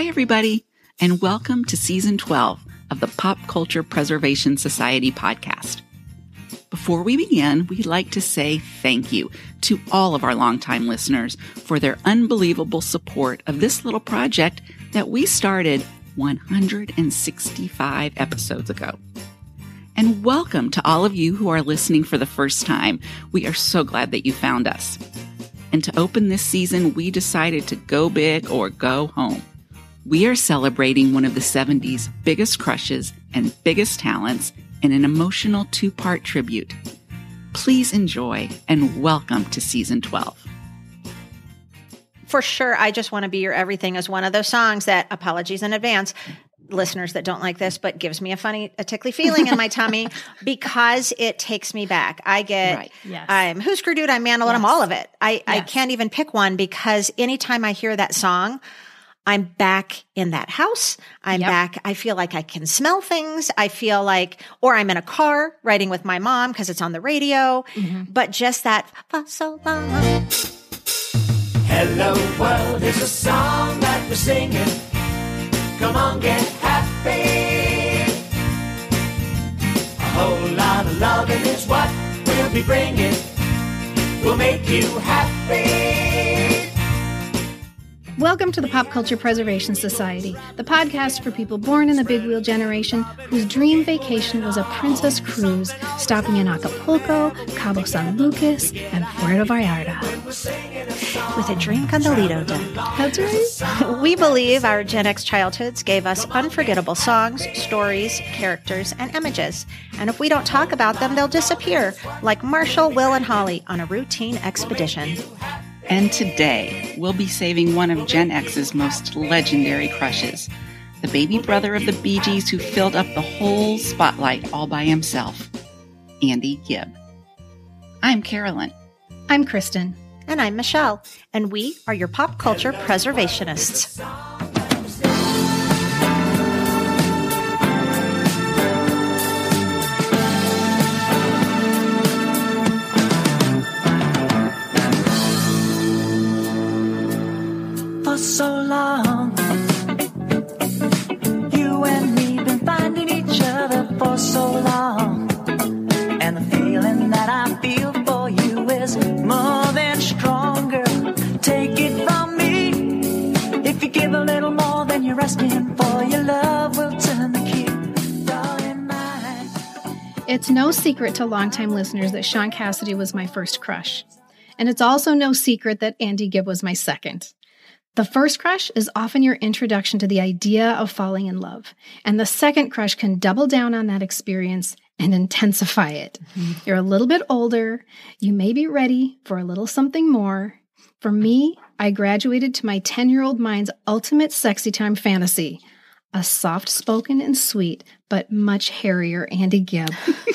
Hi, everybody, and welcome to Season 12 of the Pop Culture Preservation Society podcast. Before we begin, we'd like to say thank you to all of our longtime listeners for their unbelievable support of this little project that we started 165 episodes ago. And welcome to all of you who are listening for the first time. We are so glad that you found us. And to open this season, we decided to go big or go home. We are celebrating one of the 70s biggest crushes and biggest talents in an emotional two-part tribute. Please enjoy and welcome to Season 12. For sure, I Just Want to Be Your Everything is one of those songs that, apologies in advance, listeners that don't like this, but gives me a tickly feeling in my tummy because it takes me back. I get, right. Yes. I'm Husker Du, I'm Mandel, yes. I'm all of it. Yes. I can't even pick one because anytime I hear that song, I'm back in that house. I'm back. I feel like I can smell things. I feel like, or I'm in a car riding with my mom because it's on the radio, but just that for so long. Hello world is a song that we're singing. Come on, get happy. A whole lot of loving is what we'll be bringing. We'll make you happy. Welcome to the Pop Culture Preservation Society, the podcast for people born in the big wheel generation whose dream vacation was a princess cruise stopping in Acapulco, Cabo San Lucas, and Puerto Vallarta. With a drink on the Lido deck. That's right. We believe our Gen X childhoods gave us unforgettable songs, stories, characters, and images. And if we don't talk about them, they'll disappear, like Marshall, Will, and Holly on a routine expedition. And today, we'll be saving one of Gen X's most legendary crushes, the baby brother of the Bee Gees who filled up the whole spotlight all by himself, Andy Gibb. I'm Carolyn. I'm Kristen. And I'm Michelle. And we are your pop culture preservationists. For so long, you and me been finding each other for so long, and the feeling that I feel for you is more than stronger. Take it from me, if you give a little more than you're asking for, your love will turn the key, darling mine. It's no secret to longtime listeners that Shaun Cassidy was my first crush. And it's also no secret that Andy Gibb was my second. The first crush is often your introduction to the idea of falling in love. And the second crush can double down on that experience and intensify it. You're a little bit older. You may be ready for a little something more. For me, I graduated to my 10-year-old mind's ultimate sexy time fantasy, a soft-spoken and sweet, but much hairier Andy Gibb.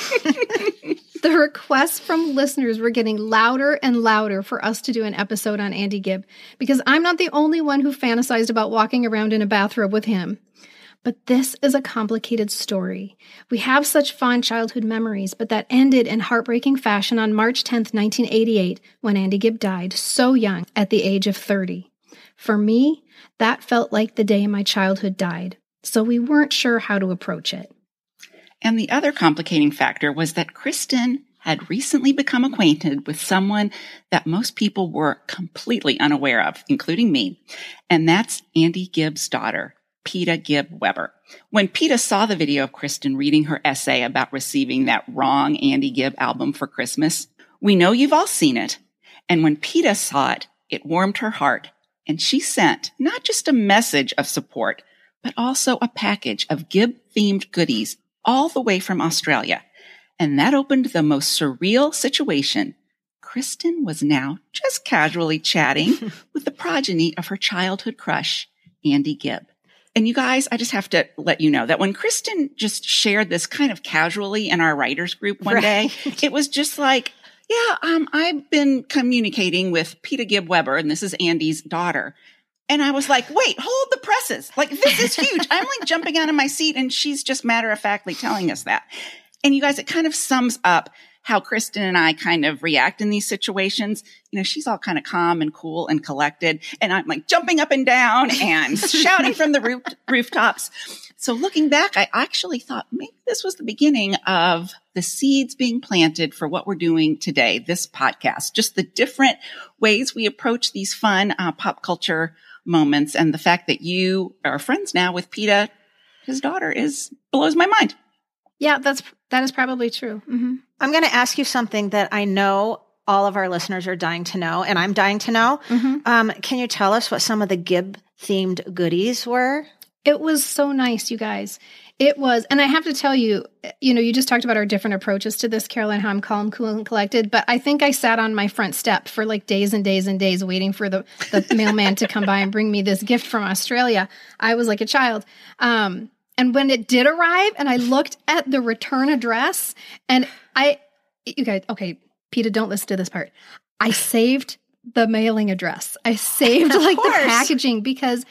The requests from listeners were getting louder and louder for us to do an episode on Andy Gibb, because I'm not the only one who fantasized about walking around in a bathrobe with him. But this is a complicated story. We have such fond childhood memories, but that ended in heartbreaking fashion on March 10th, 1988, when Andy Gibb died so young at the age of 30. For me, that felt like the day my childhood died, so we weren't sure how to approach it. And the other complicating factor was that Kristen had recently become acquainted with someone that most people were completely unaware of, including me, and that's Andy Gibb's daughter, Peta Gibb Weber. When Peta saw the video of Kristen reading her essay about receiving that wrong Andy Gibb album for Christmas, we know you've all seen it, and when Peta saw it, it warmed her heart, and she sent not just a message of support, but also a package of Gibb-themed goodies all the way from Australia. And that opened the most surreal situation. Kristen was now just casually chatting with the progeny of her childhood crush, Andy Gibb. And you guys, I just have to let you know that when Kristen just shared this kind of casually in our writers group one day, it was just like, I've been communicating with Peta Gibb Weber, and this is Andy's daughter. And I was like, wait, hold the presses. Like, this is huge. I'm like jumping out of my seat, and she's just matter-of-factly telling us that. And you guys, it kind of sums up how Kristen and I kind of react in these situations. She's all kind of calm and cool and collected. And I'm like jumping up and down and shouting from the rooftops. So looking back, I actually thought maybe this was the beginning of the seeds being planted for what we're doing today, this podcast, just the different ways we approach these fun pop culture moments. And the fact that you are friends now with PETA, his daughter, blows my mind. Yeah, that is probably true. Mm-hmm. I'm going to ask you something that I know all of our listeners are dying to know, and I'm dying to know. Mm-hmm. Can you tell us what some of the Gibb-themed goodies were? It was so nice, you guys. It was, and I have to tell you, you just talked about our different approaches to this, Caroline, how I'm calm, cool, and collected, but I think I sat on my front step for like days and days and days waiting for the mailman to come by and bring me this gift from Australia. I was like a child. And when it did arrive and I looked at the return address and you guys, okay, PETA, don't listen to this part. I saved the mailing address. I saved like the packaging because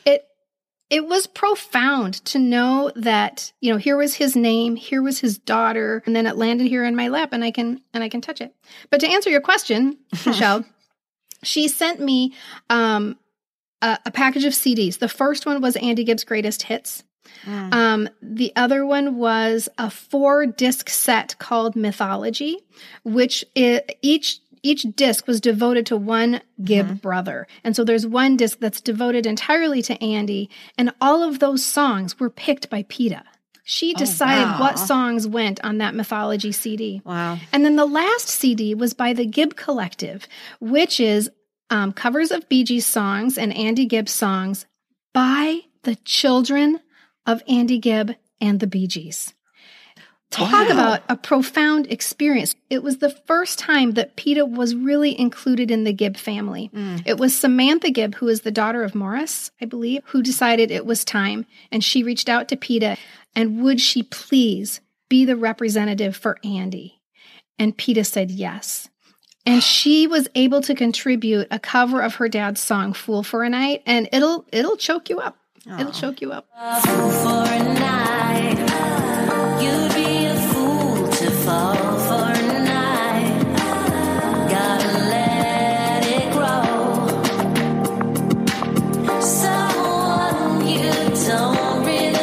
it was profound to know that, here was his name, here was his daughter, and then it landed here in my lap and I can touch it. But to answer your question, Michelle, she sent me a package of CDs. The first one was Andy Gibb's Greatest Hits. The other one was a 4-disc set called Mythology, which each disc was devoted to one Gibb brother. And so there's one disc that's devoted entirely to Andy, and all of those songs were picked by PETA. She decided what songs went on that Mythology CD. Wow. And then the last CD was by the Gibb Collective, which is covers of Bee Gees songs and Andy Gibb songs by the children of Andy Gibb and the Bee Gees. Talk about a profound experience. It was the first time that PETA was really included in the Gibb family. It was Samantha Gibb, who is the daughter of Morris, I believe, who decided it was time. And she reached out to PETA, and would she please be the representative for Andy? And PETA said yes. And she was able to contribute a cover of her dad's song, Fool for a Night, and it'll choke you up. Aww. It'll choke you up. Fool for a night. You'd be a fool to fall for a night. Gotta let it grow. Someone you don't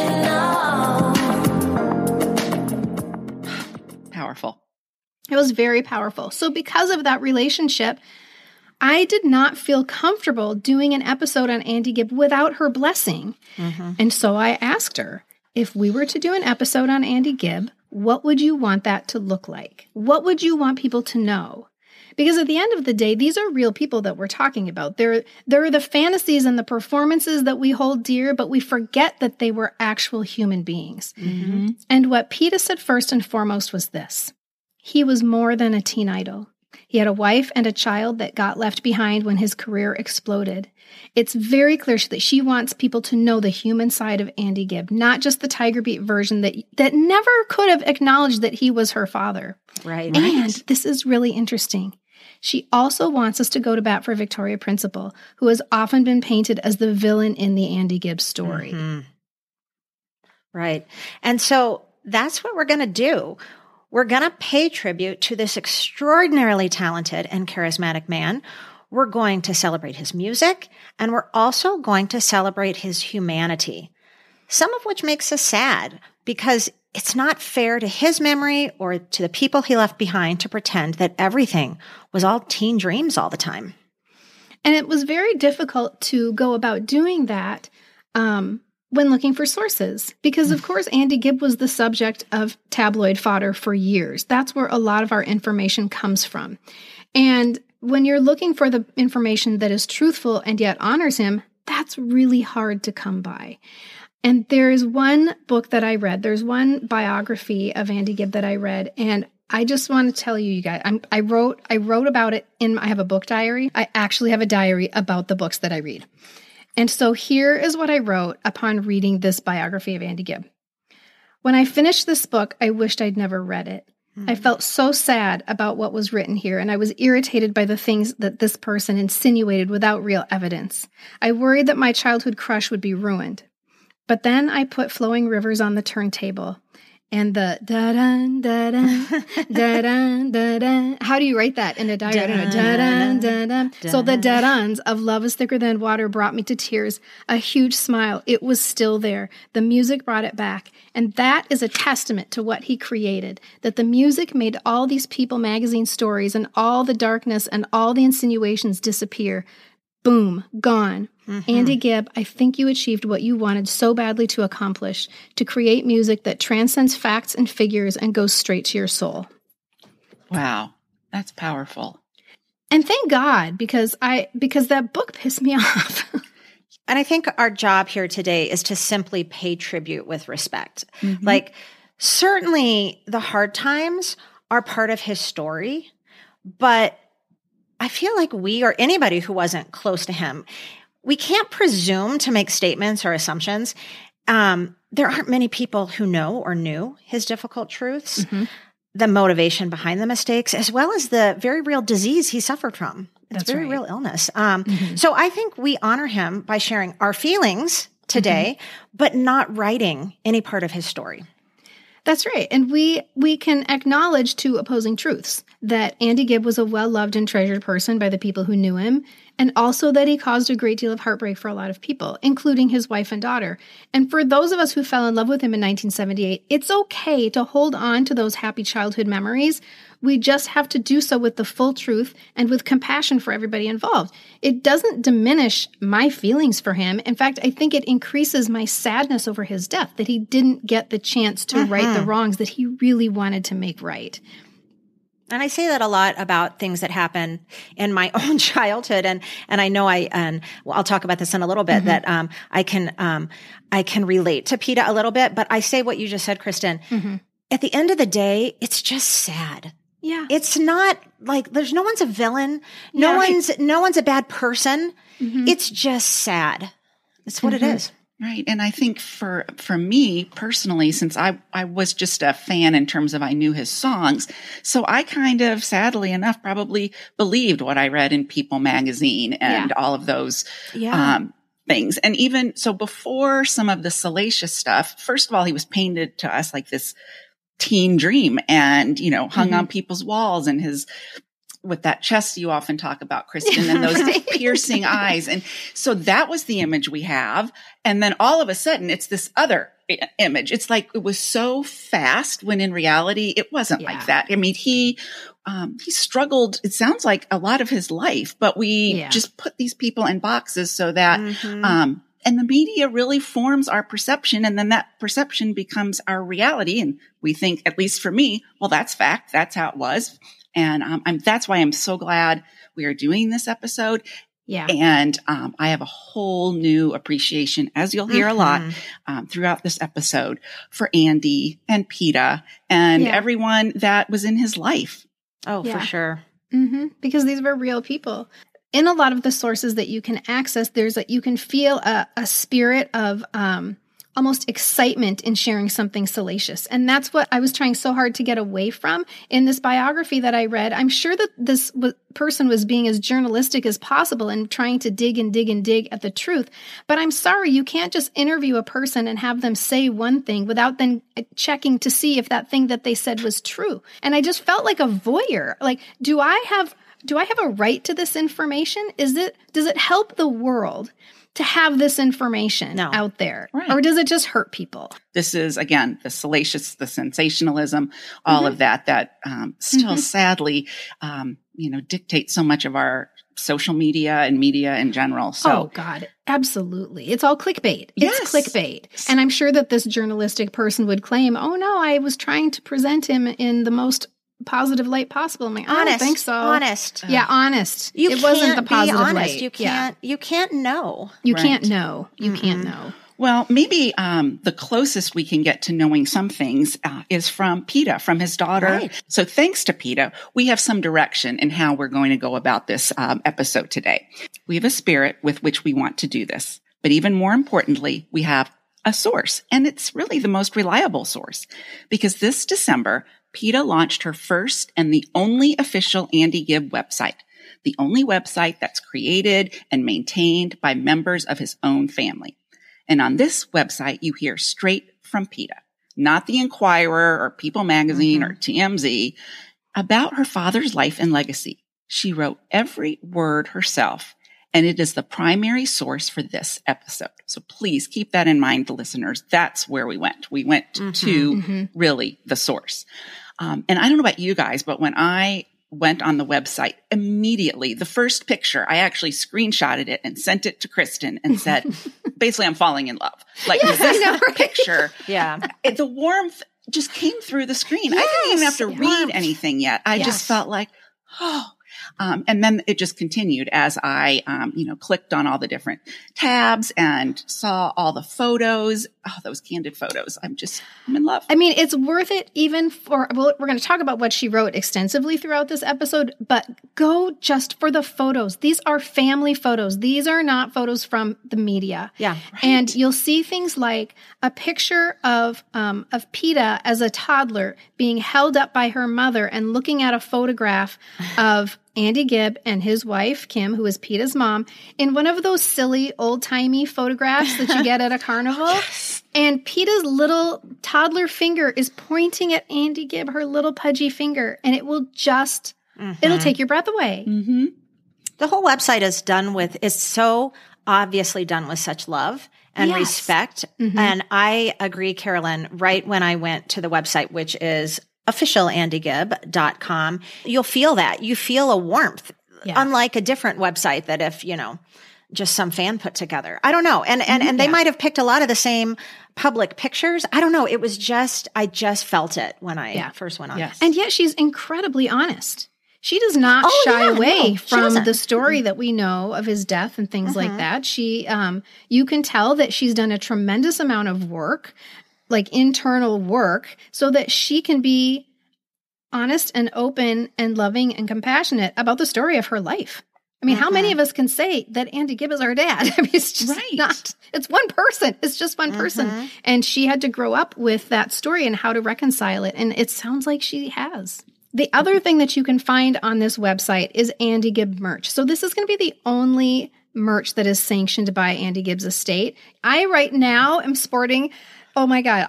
really know. Powerful. It was very powerful. So because of that relationship, I did not feel comfortable doing an episode on Andy Gibb without her blessing. And so I asked her, if we were to do an episode on Andy Gibb, what would you want that to look like? What would you want people to know? Because at the end of the day, these are real people that we're talking about. There are the fantasies and the performances that we hold dear, but we forget that they were actual human beings. And what PETA said first and foremost was this. He was more than a teen idol. He had a wife and a child that got left behind when his career exploded. It's very clear that she wants people to know the human side of Andy Gibb, not just the Tiger Beat version that never could have acknowledged that he was her father. Right. And this is really interesting. She also wants us to go to bat for Victoria Principal, who has often been painted as the villain in the Andy Gibb story. Right. And so that's what we're going to do. We're going to pay tribute to this extraordinarily talented and charismatic man. We're going to celebrate his music, and we're also going to celebrate his humanity, some of which makes us sad because it's not fair to his memory or to the people he left behind to pretend that everything was all teen dreams all the time. And it was very difficult to go about doing that when looking for sources, because of course, Andy Gibb was the subject of tabloid fodder for years. That's where a lot of our information comes from. And when you're looking for the information that is truthful and yet honors him, that's really hard to come by. And there's one book that I read, there's one biography of Andy Gibb that I read, and I just want to tell you guys, I wrote about it I have a book diary. I actually have a diary about the books that I read. And so here is what I wrote upon reading this biography of Andy Gibb. When I finished this book, I wished I'd never read it. I felt so sad about what was written here, and I was irritated by the things that this person insinuated without real evidence. I worried that my childhood crush would be ruined. But then I put Flowing Rivers on the turntable, And the da-dun, da-dun, da-dun, da-dun. How do you write that in a diary? I don't know. Da-dun, da-dun. So the da-duns of Love is Thicker Than Water brought me to tears. A huge smile. It was still there. The music brought it back. And that is a testament to what he created. That the music made all these People magazine stories and all the darkness and all the insinuations disappear. Boom, gone. Mm-hmm. Andy Gibb, I think you achieved what you wanted so badly to accomplish, to create music that transcends facts and figures and goes straight to your soul. Wow, that's powerful. And thank God, because that book pissed me off. And I think our job here today is to simply pay tribute with respect. Mm-hmm. Like, certainly the hard times are part of his story, but I feel like we, or anybody who wasn't close to him, we can't presume to make statements or assumptions. There aren't many people who know or knew his difficult truths, the motivation behind the mistakes, as well as the very real disease he suffered from. It's That's very right. real illness. So I think we honor him by sharing our feelings today, but not writing any part of his story. That's right. And we can acknowledge two opposing truths, that Andy Gibb was a well-loved and treasured person by the people who knew him, and also that he caused a great deal of heartbreak for a lot of people, including his wife and daughter. And for those of us who fell in love with him in 1978, it's okay to hold on to those happy childhood memories. We just have to do so with the full truth and with compassion for everybody involved. It doesn't diminish my feelings for him. In fact, I think it increases my sadness over his death, that he didn't get the chance to right the wrongs that he really wanted to make right. And I say that a lot about things that happen in my own childhood. And I know I'll talk about this in a little bit, that I can relate to PETA a little bit, but I say what you just said, Kristen. At the end of the day, it's just sad. Yeah. It's not like no one's a villain. No one's a bad person. It's just sad. It's what it is. Right. And I think for me personally, since I was just a fan in terms of I knew his songs, so I kind of, sadly enough, probably believed what I read in People magazine and all of those things. And even so, before some of the salacious stuff, first of all, he was painted to us like this teen dream and, hung on people's walls, and with that chest you often talk about, Kristen, and those piercing eyes. And so that was the image we have. And then all of a sudden it's this other image. It's like it was so fast when in reality it wasn't like that. I mean, he struggled, it sounds like, a lot of his life, but we just put these people in boxes so that, and the media really forms our perception, and then that perception becomes our reality. And we think, at least for me, well, that's fact. That's how it was. And that's why I'm so glad we are doing this episode. Yeah. And I have a whole new appreciation, as you'll hear a lot throughout this episode, for Andy and PETA and everyone that was in his life. Oh, for sure. Because these were real people. In a lot of the sources that you can access, you can feel a spirit of almost excitement in sharing something salacious. And that's what I was trying so hard to get away from in this biography that I read. I'm sure that this person was being as journalistic as possible and trying to dig and dig and dig at the truth. But I'm sorry, you can't just interview a person and have them say one thing without then checking to see if that thing that they said was true. And I just felt like a voyeur. Like, do I have a right to this information? Does it help the world to have this information out there? Right. Or does it just hurt people? This is, again, the salacious, the sensationalism, all of that still sadly, dictates so much of our social media and media in general. So, oh God, absolutely. It's all clickbait. Yes. It's clickbait. And I'm sure that this journalistic person would claim, oh no, I was trying to present him in the most positive light possible. I'm like, I don't think so. Honest. Yeah, honest. It wasn't the positive honest. light. You can't know. You can't know. You can't know. Well, maybe the closest we can get to knowing some things is from PETA, from his daughter. Right. So thanks to PETA, we have some direction in how we're going to go about this episode today. We have a spirit with which we want to do this. But even more importantly, we have a source. And it's really the most reliable source. Because this December, PETA launched her first and the only official Andy Gibb website. The only website that's created and maintained by members of his own family. And on this website, you hear straight from PETA. not the Inquirer or People Magazine or TMZ, about her father's life and legacy. She wrote every word herself, and it is the primary source for this episode. So please keep that in mind, listeners. That's where we went. We went to really the source. And I don't know about you guys, but when I went on the website, immediately, the first picture, I actually screenshotted it and sent it to Kristen and said, basically, I'm falling in love. Like, this picture. Yeah. The warmth just came through the screen. I didn't even have to read anything yet. I just felt like, oh. And then it just continued as I, clicked on all the different tabs and saw all the photos. Oh, those candid photos. I'm in love. I mean, it's worth it even for, we're going to talk about what she wrote extensively throughout this episode, but go just for the photos. These are family photos. These are not photos from the media. Yeah. Right. And you'll see things like a picture of PETA as a toddler being held up by her mother and looking at a photograph of Andy Gibb and his wife, Kim, who is PETA's mom, in one of those silly old-timey photographs that you get at a carnival. Yes. And PETA's little toddler finger is pointing at Andy Gibb, her little pudgy finger, and it will just, it'll take your breath away. Mm-hmm. The whole website is so obviously done with such love and respect. Mm-hmm. And I agree, Carolyn, right when I went to the website, which is officialandygibb.com, you'll feel that. You feel a warmth, unlike a different website that if, just some fan put together. I don't know. And they might have picked a lot of the same public pictures. I don't know. It was I just felt it when I first went on. Yes. And yet she's incredibly honest. She does not shy away from the story that we know of his death and things like that. She, you can tell that she's done a tremendous amount of work, like internal work, so that she can be honest and open and loving and compassionate about the story of her life. I mean, how many of us can say that Andy Gibb is our dad? I mean, it's just not, it's one person. It's just one person. And she had to grow up with that story and how to reconcile it. And it sounds like she has. The other thing that you can find on this website is Andy Gibb merch. So this is going to be the only merch that is sanctioned by Andy Gibb's estate. I right now am sporting, oh my God,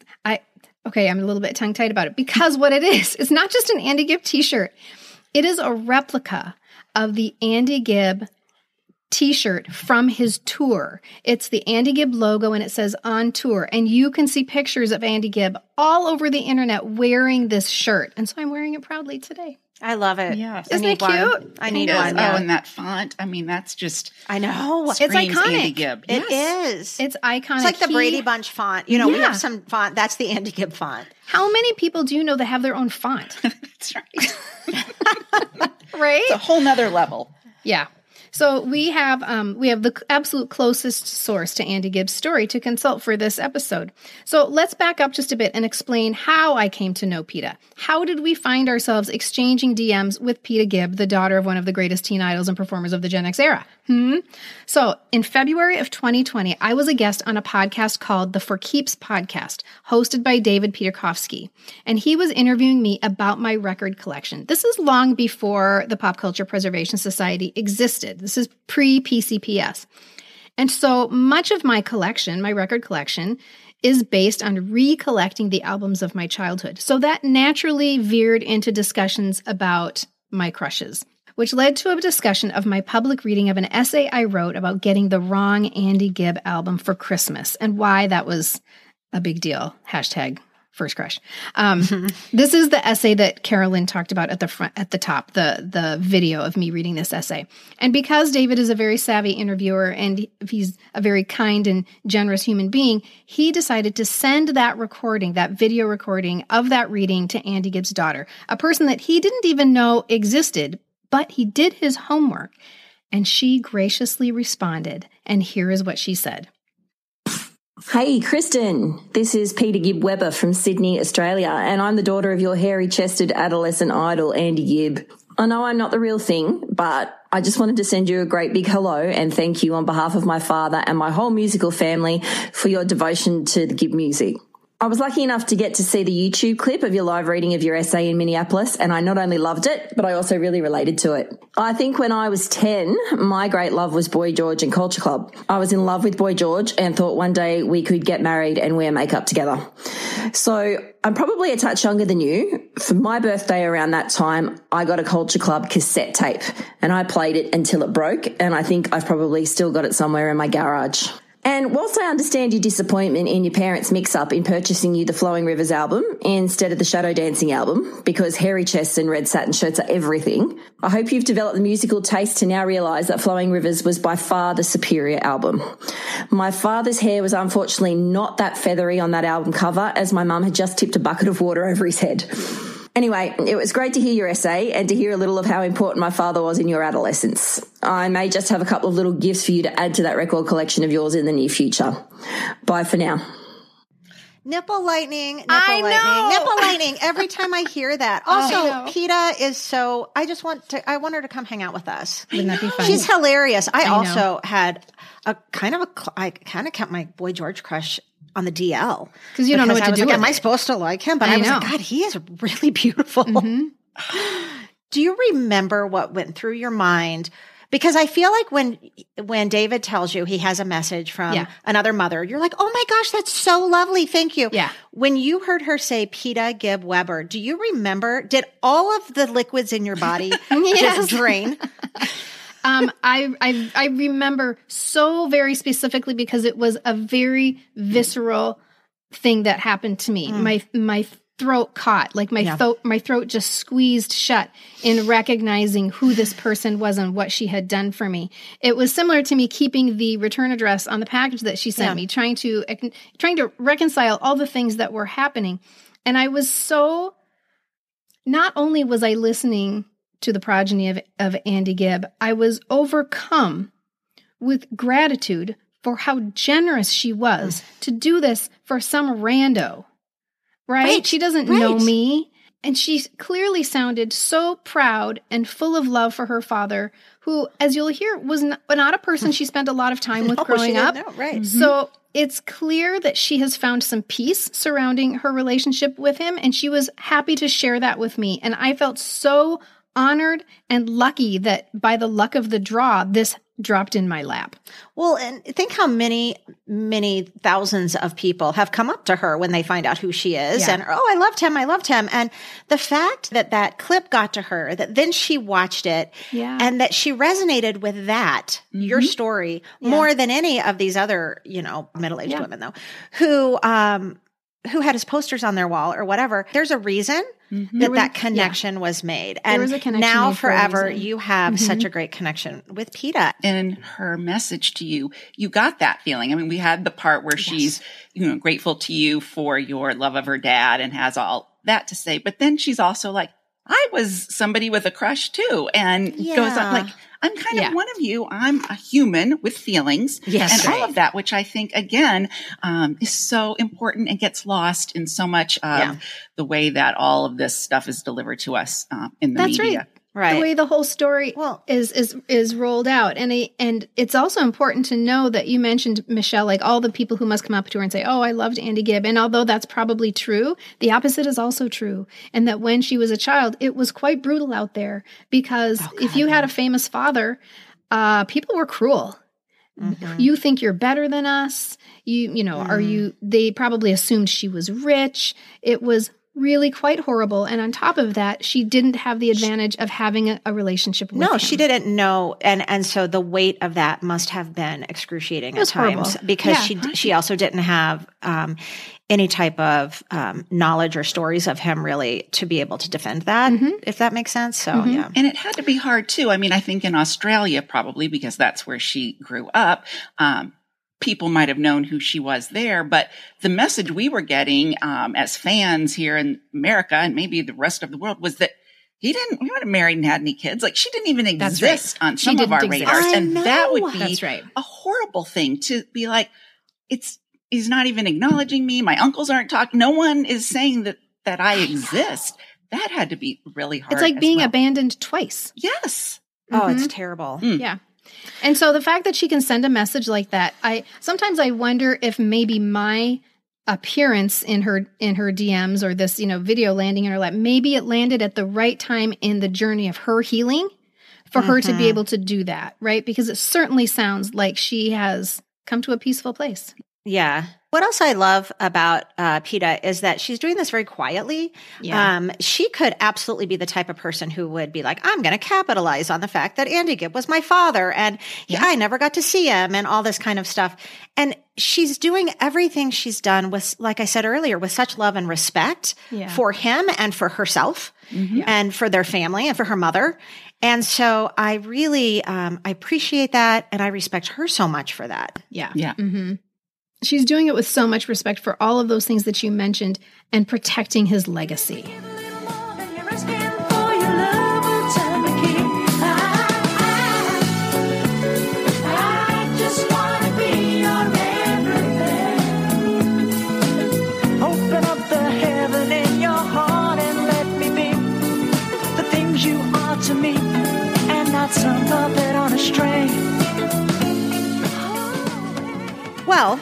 I'm a little bit tongue-tied about it because what it is, it's not just an Andy Gibb t-shirt. It is a replica of the Andy Gibb t-shirt from his tour. It's the Andy Gibb logo and it says on tour. And you can see pictures of Andy Gibb all over the internet wearing this shirt. And so I'm wearing it proudly today. I love it. Yes. Isn't it cute? I need one. Oh, and that font. I mean, that's just. I know. It's iconic. Andy Gibb. It is. It's iconic. It's like the Brady Bunch font. We have some font. That's the Andy Gibb font. How many people do you know that have their own font? That's right. Right? It's a whole nother level. Yeah. So we have the absolute closest source to Andy Gibb's story to consult for this episode. So let's back up just a bit and explain how I came to know PETA. How did we find ourselves exchanging DMs with PETA Gibb, the daughter of one of the greatest teen idols and performers of the Gen X era? So in February of 2020, I was a guest on a podcast called the For Keeps podcast, hosted by David Peterkowski. And he was interviewing me about my record collection. This is long before the Pop Culture Preservation Society existed. This is pre-PCPS. And so much of my collection, my record collection, is based on recollecting the albums of my childhood. So that naturally veered into discussions about my crushes, which led to a discussion of my public reading of an essay I wrote about getting the wrong Andy Gibb album for Christmas and why that was a big deal. Hashtag first crush. This is the essay that Carolyn talked about at the top, the video of me reading this essay. And because David is a very savvy interviewer and he's a very kind and generous human being, he decided to send that recording, that video recording of that reading to Andy Gibb's daughter, a person that he didn't even know existed, but he did his homework. And she graciously responded. And here is what she said. Hey, Kristen, this is Peter Gibb Weber from Sydney, Australia, and I'm the daughter of your hairy-chested adolescent idol, Andy Gibb. I know I'm not the real thing, but I just wanted to send you a great big hello and thank you on behalf of my father and my whole musical family for your devotion to the Gibb music. I was lucky enough to get to see the YouTube clip of your live reading of your essay in Minneapolis, and I not only loved it, but I also really related to it. I think when I was 10, my great love was Boy George and Culture Club. I was in love with Boy George and thought one day we could get married and wear makeup together. So I'm probably a touch younger than you. For my birthday around that time, I got a Culture Club cassette tape and I played it until it broke, and I think I've probably still got it somewhere in my garage. And whilst I understand your disappointment in your parents' mix-up in purchasing you the Flowing Rivers album instead of the Shadow Dancing album, because hairy chests and red satin shirts are everything, I hope you've developed the musical taste to now realise that Flowing Rivers was by far the superior album. My father's hair was unfortunately not that feathery on that album cover, as my mum had just tipped a bucket of water over his head. Anyway, it was great to hear your essay and to hear a little of how important my father was in your adolescence. I may just have a couple of little gifts for you to add to that record collection of yours in the near future. Bye for now. Nipple lightning, nipple lightning. Every time I hear that. Also, PETA is so, I want her to come hang out with us. Wouldn't that be fun? She's hilarious. I also had I kind of kept my Boy George crush on the DL. Because you don't know what to do with Am I supposed to like him? But I was like, God, he is really beautiful. Mm-hmm. Do you remember what went through your mind? Because I feel like when David tells you he has a message from another mother, you're like, oh my gosh, that's so lovely. Thank you. Yeah. When you heard her say PETA Gibb Weber, do you remember, did all of the liquids in your body just drain? I remember so very specifically because it was a very visceral thing that happened to me. My throat caught, like my throat just squeezed shut in recognizing who this person was and what she had done for me. It was similar to me keeping the return address on the package that she sent me, trying to reconcile all the things that were happening. And I was so, not only was I listening to the progeny of Andy Gibb, I was overcome with gratitude for how generous she was to do this for some rando, right? She doesn't know me. And she clearly sounded so proud and full of love for her father, who, as you'll hear, was not a person she spent a lot of time with growing up. Right. So it's clear that she has found some peace surrounding her relationship with him, and she was happy to share that with me. And I felt so honored and lucky that by the luck of the draw, this dropped in my lap. Well, and think how many thousands of people have come up to her when they find out who she is. And, oh, I loved him. And the fact that clip got to her, that then she watched it and that she resonated with that, your story, more than any of these other, middle-aged women though, who had his posters on their wall or whatever. There's a reason that connection was made. And there was a connection now forever, you have such a great connection with PETA. In her message to you, you got that feeling. I mean, we had the part where she's, grateful to you for your love of her dad and has all that to say. But then she's also like, I was somebody with a crush too. And goes on like, I'm kind of one of you. I'm a human with feelings and all of that, which I think, again, is so important and gets lost in so much of the way that all of this stuff is delivered to us in the media. Right. The way the whole story is rolled out. And it's also important to know that you mentioned, Michelle, like all the people who must come up to her and say, oh, I loved Andy Gibb. And although that's probably true, the opposite is also true. And that when she was a child, it was quite brutal out there because if you had a famous father, people were cruel. Mm-hmm. You think you're better than us. They probably assumed she was rich. It was really quite horrible. And on top of that, she didn't have the advantage of having a relationship with him. She didn't know. And so the weight of that must have been excruciating at times because she also didn't have any type of knowledge or stories of him really to be able to defend that, if that makes sense. So, And it had to be hard too. I mean, I think in Australia, probably because that's where she grew up, people might have known who she was there, but the message we were getting as fans here in America and maybe the rest of the world was that we weren't married and had any kids. Like she didn't even exist on some of our radars. And that would be a horrible thing to be like, he's not even acknowledging me. My uncles aren't talking. No one is saying that I exist. That had to be really hard. It's like being abandoned twice. Yes. Oh, it's terrible. Yeah. And so the fact that she can send a message like that, sometimes I wonder if maybe my appearance in her DMs or this, video landing in her lap, maybe it landed at the right time in the journey of her healing for her to be able to do that, right? Because it certainly sounds like she has come to a peaceful place. Yeah. What else I love about PETA is that she's doing this very quietly. Yeah. She could absolutely be the type of person who would be like, I'm going to capitalize on the fact that Andy Gibb was my father and I never got to see him and all this kind of stuff. And she's doing everything she's done with, like I said earlier, with such love and respect for him and for herself and for their family and for her mother. And so I really I appreciate that, and I respect her so much for that. Yeah. Yeah. Mm-hmm. She's doing it with so much respect for all of those things that you mentioned and protecting his legacy. Open up the heaven in your heart and let me be the things you are to me, and not some puppet on a string. Well,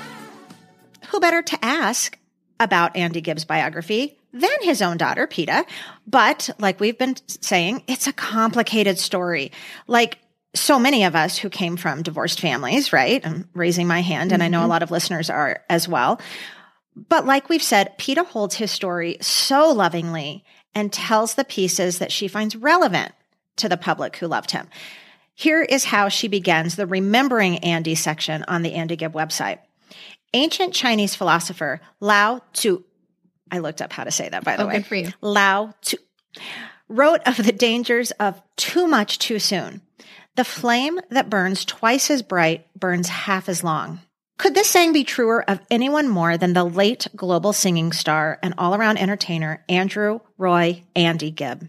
who better to ask about Andy Gibb's biography than his own daughter, PETA? But like we've been saying, it's a complicated story. Like so many of us who came from divorced families, right? I'm raising my hand, and I know a lot of listeners are as well. But like we've said, PETA holds his story so lovingly and tells the pieces that she finds relevant to the public who loved him. Here is how she begins the Remembering Andy section on the Andy Gibb website. Ancient Chinese philosopher Lao Tzu, I looked up how to say that, by the way. Good for you. Lao Tzu wrote of the dangers of too much too soon. The flame that burns twice as bright burns half as long. Could this saying be truer of anyone more than the late global singing star and all-around entertainer Andrew Roy Andy Gibb?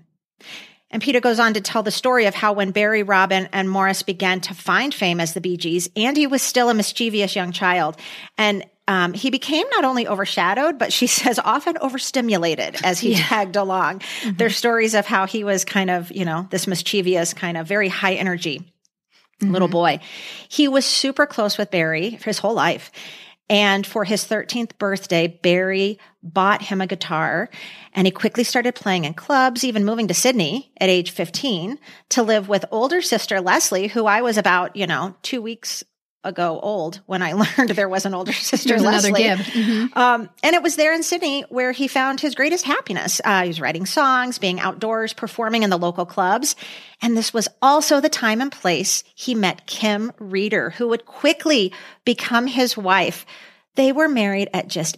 And PETA goes on to tell the story of how when Barry, Robin, and Morris began to find fame as the Bee Gees, Andy was still a mischievous young child. And he became not only overshadowed, but she says often overstimulated as he tagged along. There's stories of how he was kind of, this mischievous, kind of very high energy little boy. He was super close with Barry for his whole life. And for his 13th birthday, Barry bought him a guitar, and he quickly started playing in clubs, even moving to Sydney at age 15 to live with older sister Leslie, who I was about, 2 weeks ago old when I learned there was an older sister, Leslie. Another Gibb. And it was there in Sydney where he found his greatest happiness. He was writing songs, being outdoors, performing in the local clubs. And this was also the time and place he met Kim Reeder, who would quickly become his wife. They were married at just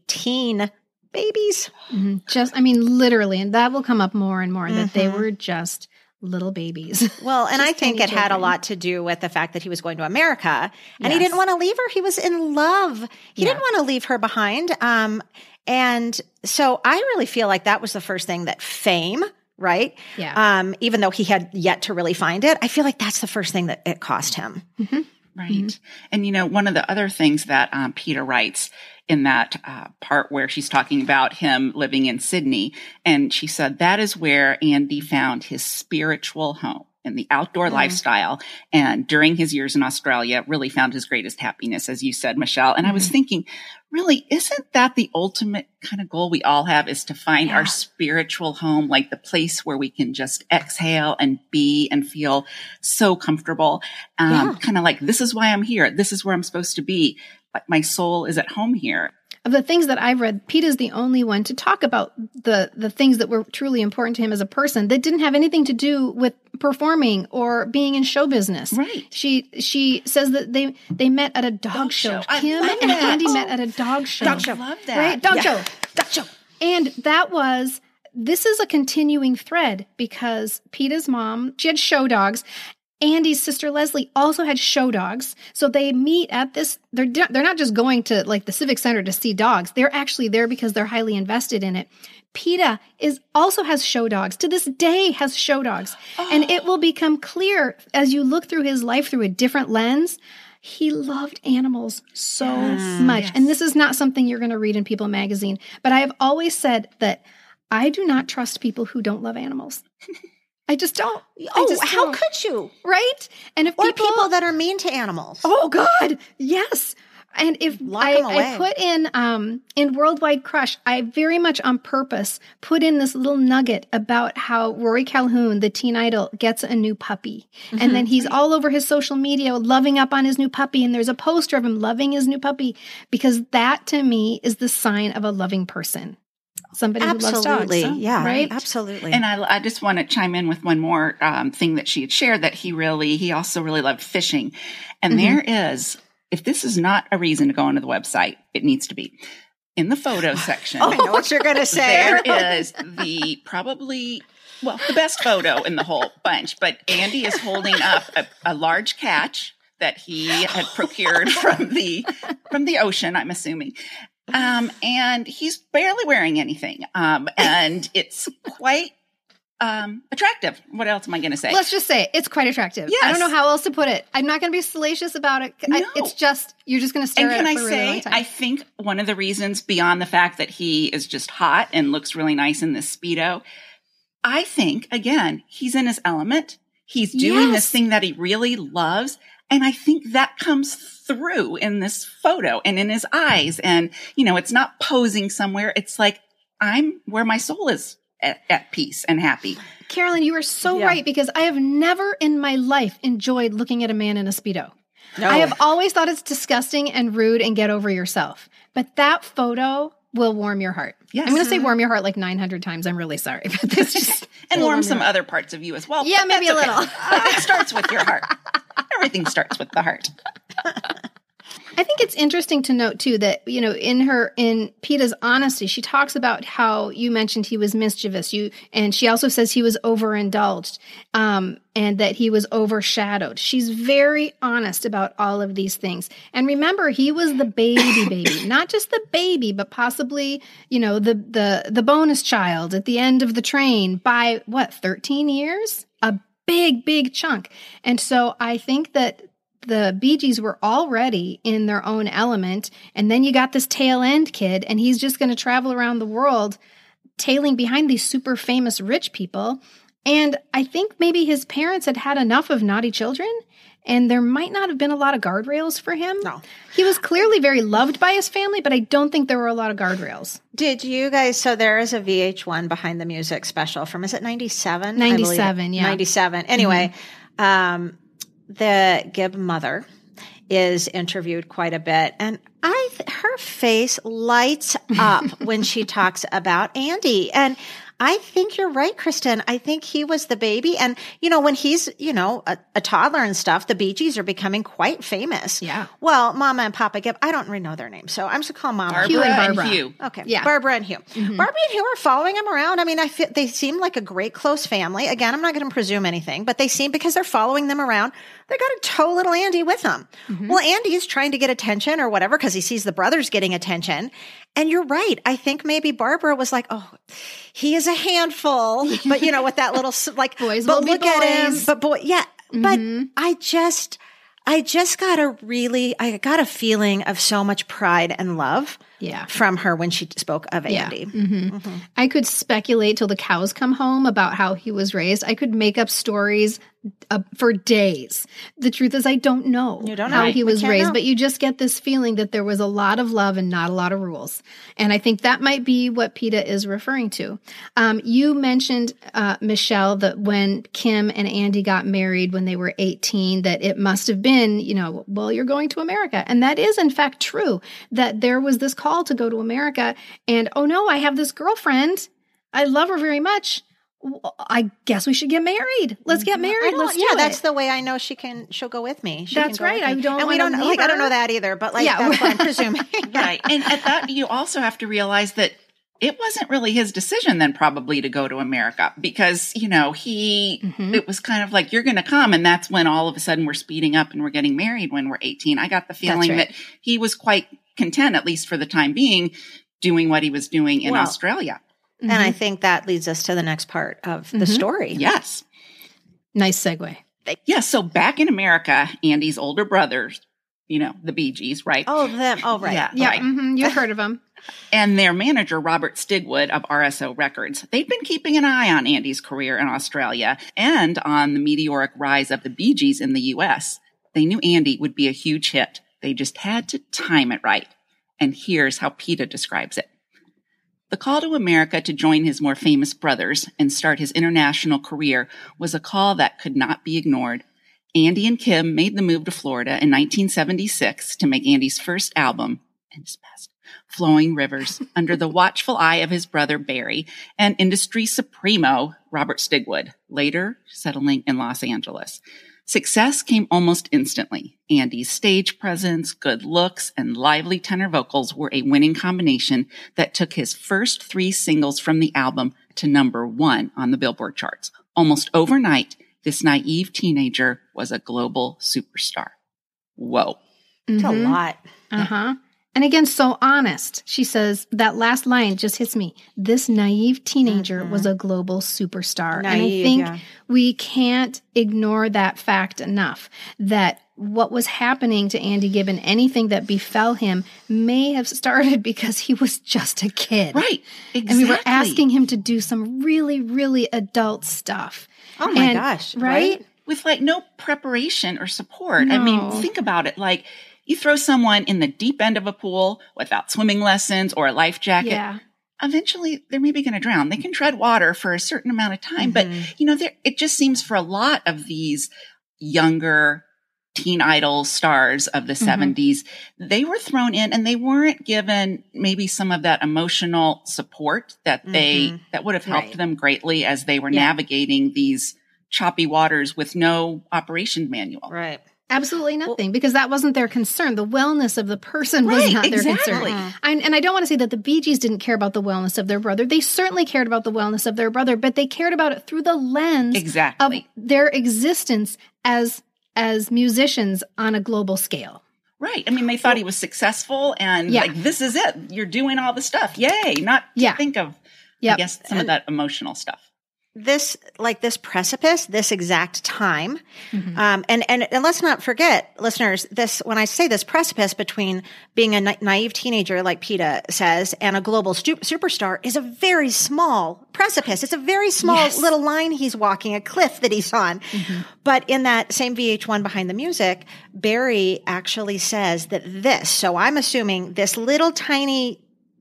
18 babies. Literally, and that will come up more and more, that they were just little babies. Well, and I think it had a lot to do with the fact that he was going to America and he didn't want to leave her. He was in love. He didn't want to leave her behind. And so I really feel like that was the first thing that fame, right? Yeah. Even though he had yet to really find it, I feel like that's the first thing that it cost him. Right. And, one of the other things that PETA writes in that part where she's talking about him living in Sydney, and she said that is where Andy found his spiritual home in the outdoor lifestyle. And during his years in Australia, really found his greatest happiness, as you said, Michelle. And I was thinking, really, isn't that the ultimate kind of goal we all have, is to find our spiritual home, like the place where we can just exhale and be and feel so comfortable. Kind of like, this is why I'm here. This is where I'm supposed to be. But my soul is at home here. Of the things that I've read, PETA is the only one to talk about the things that were truly important to him as a person that didn't have anything to do with performing or being in show business. Right. She says that they met at a dog show. Kim and Andy met at a dog show. Dog show. I love that. Right? Dog show. Dog show. And this is a continuing thread because PETA's mom, she had show dogs. Andy's sister Leslie also had show dogs. So they meet at this, they're not just going to like the Civic Center to see dogs. They're actually there because they're highly invested in it. PETA also has show dogs. To this day has show dogs. And it will become clear as you look through his life through a different lens. He loved animals so much. Yes. And this is not something you're going to read in People magazine. But I have always said that I do not trust people who don't love animals. I just don't. How could you? Right? And if people that are mean to animals. Oh, God. Yes. And if Lock 'em away. I put in Worldwide Crush, I very much on purpose put in this little nugget about how Rory Calhoun, the teen idol, gets a new puppy. And then he's all over his social media loving up on his new puppy. And there's a poster of him loving his new puppy, because that to me is the sign of a loving person. Somebody who loves dogs. Absolutely. Yeah. Right? Absolutely. And I just want to chime in with one more thing that she had shared, that he also really loved fishing. And there is, if this is not a reason to go onto the website, it needs to be. In the photo section. I know what you're going to say. There is the best photo in the whole bunch. But Andy is holding up a large catch that he had procured from the ocean, I'm assuming. And he's barely wearing anything. And it's quite attractive. What else am I going to say? Let's just say it's quite attractive. Yes. I don't know how else to put it. I'm not going to be salacious about it. No. It's just, you're just going to stare at it for a really long time. I think one of the reasons, beyond the fact that he is just hot and looks really nice in this Speedo, I think, again, he's in his element. He's doing this thing that he really loves. And I think that comes through in this photo and in his eyes. And, it's not posing somewhere. It's like, I'm where my soul is at peace and happy. Carolyn, you are so right, because I have never in my life enjoyed looking at a man in a Speedo. No. I have always thought it's disgusting and rude and get over yourself. But that photo will warm your heart. Yes. I'm going to say warm your heart like 900 times. I'm really sorry. But this just and warm some other parts of you as well. Yeah, maybe a little. It starts with your heart. Everything starts with the heart. I think it's interesting to note too that, in Peta's honesty, she talks about how you mentioned he was mischievous. And she also says he was overindulged, and that he was overshadowed. She's very honest about all of these things. And remember, he was the baby, not just the baby, but possibly, the bonus child at the end of the train by 13 years? A big, big chunk. And so I think that the Bee Gees were already in their own element. And then you got this tail end kid, and he's just going to travel around the world tailing behind these super famous rich people. And I think maybe his parents had enough of naughty children, and there might not have been a lot of guardrails for him. No. He was clearly very loved by his family, but I don't think there were a lot of guardrails. Did you guys, so there is a VH1 Behind the Music special from, is it 97? 97, yeah. 97. Anyway, the Gibb mother is interviewed quite a bit, and her face lights up when she talks about Andy. And I think you're right, Kristen. I think he was the baby. And, when he's, a toddler and stuff, the Bee Gees are becoming quite famous. Yeah. Well, Mama and Papa Gibb, I don't really know their names, so I'm just going to call Mama. Barbara and Barbara. Hugh. Okay. Yeah. Barbara and Hugh. Mm-hmm. Barbara and Hugh are following him around. I mean, they seem like a great close family. Again, I'm not going to presume anything, but they seem, because they're following them around, they got to tow little Andy with them. Mm-hmm. Well, Andy's trying to get attention or whatever because he sees the brothers getting attention. And you're right. I think maybe Barbara was like, oh, he is a handful. But, with that little, like, boys but will look be boys. at him. But boy, yeah. Mm-hmm. But I just got a feeling of so much pride and love from her when she spoke of Andy. Yeah. Mm-hmm. Mm-hmm. I could speculate till the cows come home about how he was raised. I could make up stories for days. The truth is, I don't know how he was raised, but you just get this feeling that there was a lot of love and not a lot of rules. And I think that might be what Peta is referring to. You mentioned, Michelle, that when Kim and Andy got married when they were 18, that it must have been, well, you're going to America. And that is, in fact, true, that there was this call to go to America. And, oh, no, I have this girlfriend. I love her very much. I guess we should get married. Let's get married. Let's do it. That's the way I know she'll go with me. That's right. I don't know that either, but that's what I'm presuming. Right. And at that, you also have to realize that it wasn't really his decision then probably to go to America because, it was kind of like, you're going to come. And that's when all of a sudden we're speeding up and we're getting married when we're 18. I got the feeling that he was quite content, at least for the time being, doing what he was doing in Australia. And I think that leads us to the next part of the story. Yes. Nice segue. Yeah. So back in America, Andy's older brothers, the Bee Gees, right? Oh, them. Oh, right. Yeah. Yeah. Right. Mm-hmm. You've heard of them. And their manager, Robert Stigwood of RSO Records, they'd been keeping an eye on Andy's career in Australia and on the meteoric rise of the Bee Gees in the U.S. They knew Andy would be a huge hit. They just had to time it right. And here's how PETA describes it. The call to America to join his more famous brothers and start his international career was a call that could not be ignored. Andy and Kim made the move to Florida in 1976 to make Andy's first album, and his best, Flowing Rivers, under the watchful eye of his brother Barry and industry supremo Robert Stigwood, later settling in Los Angeles. Success came almost instantly. Andy's stage presence, good looks, and lively tenor vocals were a winning combination that took his first 3 singles from the album to number 1 on the Billboard charts. Almost overnight, this naive teenager was a global superstar. Whoa. It's a lot. Uh-huh. And again, so honest. She says, that last line just hits me. This naive teenager was a global superstar. And I think we can't ignore that fact enough, that what was happening to Andy Gibb and anything that befell him may have started because he was just a kid. Right. Exactly. And we were asking him to do some really, really adult stuff. Oh my gosh. Right? With like no preparation or support. No. I mean, think about it. Like, you throw someone in the deep end of a pool without swimming lessons or a life jacket. Yeah. Eventually, they're maybe going to drown. They can tread water for a certain amount of time. But, it just seems for a lot of these younger teen idol stars of the 70s, they were thrown in and they weren't given maybe some of that emotional support that that would have helped them greatly as they were navigating these choppy waters with no operation manual. Right. Absolutely nothing, because that wasn't their concern. The wellness of the person was not their concern. And I don't want to say that the Bee Gees didn't care about the wellness of their brother. They certainly cared about the wellness of their brother, but they cared about it through the lens of their existence as musicians on a global scale. Right. I mean, they thought he was successful and like, this is it. You're doing all the stuff. Yay. Not to think of, I guess, some of that emotional stuff. This precipice, this exact time. And let's not forget, listeners, when I say this precipice between being a naive teenager, like PETA says, and a global superstar is a very small precipice. It's a very small little line he's walking, a cliff that he's on. But in that same VH1 Behind the Music, Barry actually says that so I'm assuming this little tiny,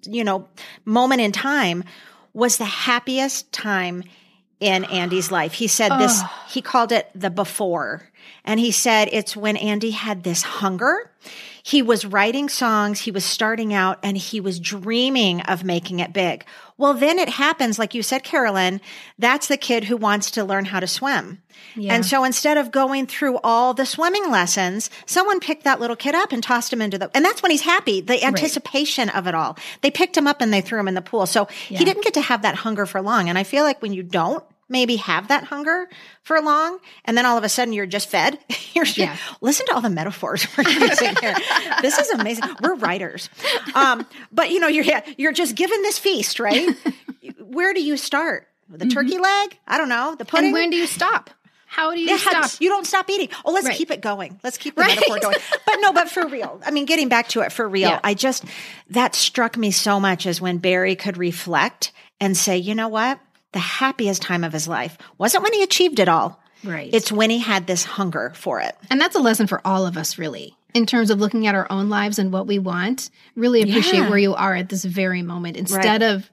moment in time was the happiest time in Andy's life. He said this, he called it the before. And he said it's when Andy had this hunger. He was writing songs, he was starting out, and he was dreaming of making it big. Well, then it happens, like you said, Carolyn, that's the kid who wants to learn how to swim. Yeah. And so instead of going through all the swimming lessons, someone picked that little kid up and tossed him into and that's when he's happy, the anticipation of it all. They picked him up and they threw him in the pool. So he didn't get to have that hunger for long. And I feel like when you don't maybe have that hunger for long, and then all of a sudden you're just fed. Listen to all the metaphors we're using here. This is amazing. We're writers. But you're just given this feast, right? Where do you start? The turkey leg? I don't know. The pudding? And when do you stop? How do you stop? You don't stop eating. Oh, let's keep it going. Let's keep the metaphor going. But for real. I mean, getting back to it for real, that struck me so much is when Barry could reflect and say, you know what? The happiest time of his life wasn't when he achieved it all. Right. It's when he had this hunger for it. And that's a lesson for all of us, really, in terms of looking at our own lives and what we want. Really appreciate where you are at this very moment instead of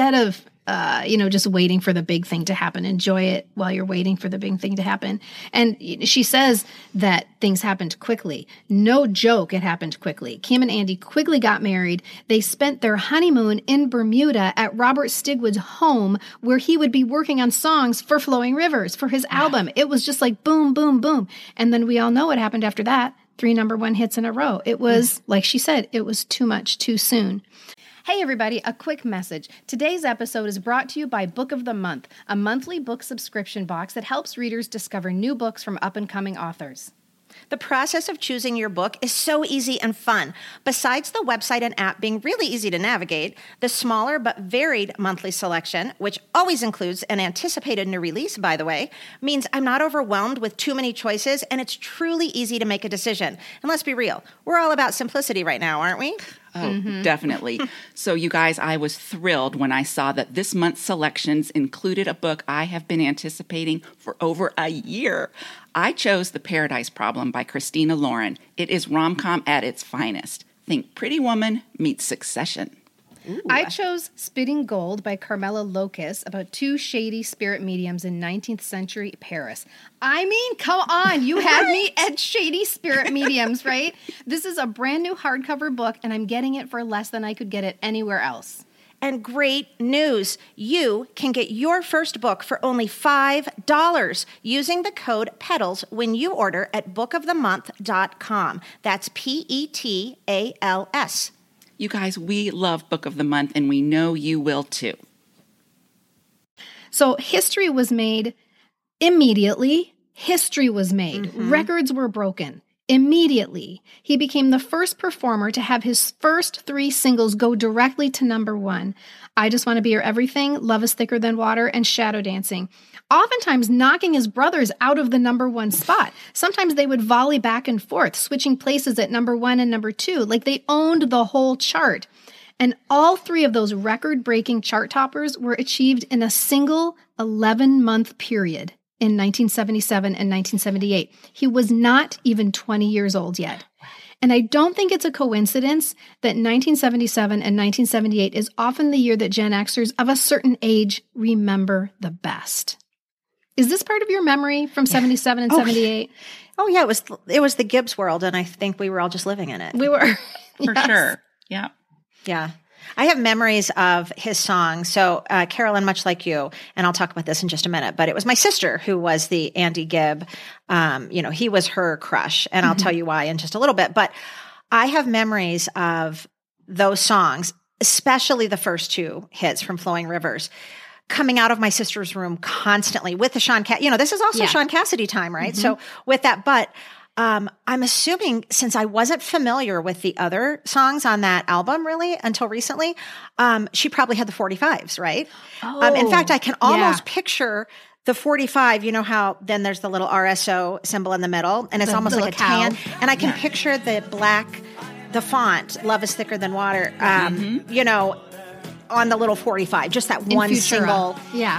just waiting for the big thing to happen. Enjoy it while you're waiting for the big thing to happen. And she says that things happened quickly. No joke, it happened quickly. Kim and Andy quickly got married. They spent their honeymoon in Bermuda at Robert Stigwood's home, where he would be working on songs for Flowing Rivers, for his album. It was just like boom, boom, boom. And then we all know what happened after that. 3 number 1 hits in a row. It was, like she said, it was too much, too soon. Hey everybody, a quick message. Today's episode is brought to you by Book of the Month, a monthly book subscription box that helps readers discover new books from up-and-coming authors. The process of choosing your book is so easy and fun. Besides the website and app being really easy to navigate, the smaller but varied monthly selection, which always includes an anticipated new release, by the way, means I'm not overwhelmed with too many choices, and it's truly easy to make a decision. And let's be real, we're all about simplicity right now, aren't we? Oh, definitely. So you guys, I was thrilled when I saw that this month's selections included a book I have been anticipating for over a year. I chose The Paradise Problem by Christina Lauren. It is rom-com at its finest. Think Pretty Woman meets Succession. Ooh. I chose Spitting Gold by Carmela Locus about two shady spirit mediums in 19th century Paris. I mean, come on, you had me at shady spirit mediums, right? This is a brand new hardcover book, and I'm getting it for less than I could get it anywhere else. And great news, you can get your first book for only $5 using the code PETALS when you order at bookofthemonth.com. That's PETALS. You guys, we love Book of the Month, and we know you will too. So history was made immediately. History was made. Records were broken immediately. He became the first performer to have his first 3 singles go directly to number 1. I Just Want to Be Your Everything, Love is Thicker Than Water, and Shadow Dancing. Oftentimes knocking his brothers out of the number 1 spot. Sometimes they would volley back and forth, switching places at number 1 and number 2, like they owned the whole chart. And all 3 of those record-breaking chart toppers were achieved in a single 11-month period in 1977 and 1978. He was not even 20 years old yet. And I don't think it's a coincidence that 1977 and 1978 is often the year that Gen Xers of a certain age remember the best. Is this part of your memory from 77 and 78? Oh, yeah. It was the Gibbs world, and I think we were all just living in it. We were. For sure. Yeah. Yeah. I have memories of his songs. So, Carolyn, much like you, and I'll talk about this in just a minute, but it was my sister who was the Andy Gibb. He was her crush, and I'll tell you why in just a little bit. But I have memories of those songs, especially the first 2 hits from Flowing Rivers, coming out of my sister's room constantly with the Sean Cassidy. This is also Sean Cassidy time, right? So with that, but I'm assuming since I wasn't familiar with the other songs on that album really until recently, she probably had the 45s, right? In fact, I can almost picture the 45, you know how then there's the little RSO symbol in the middle, and it's almost like a tan. And I can picture the black, the font, Love is Thicker Than Water, on the little 45, just that in one Futura. Single. Yeah.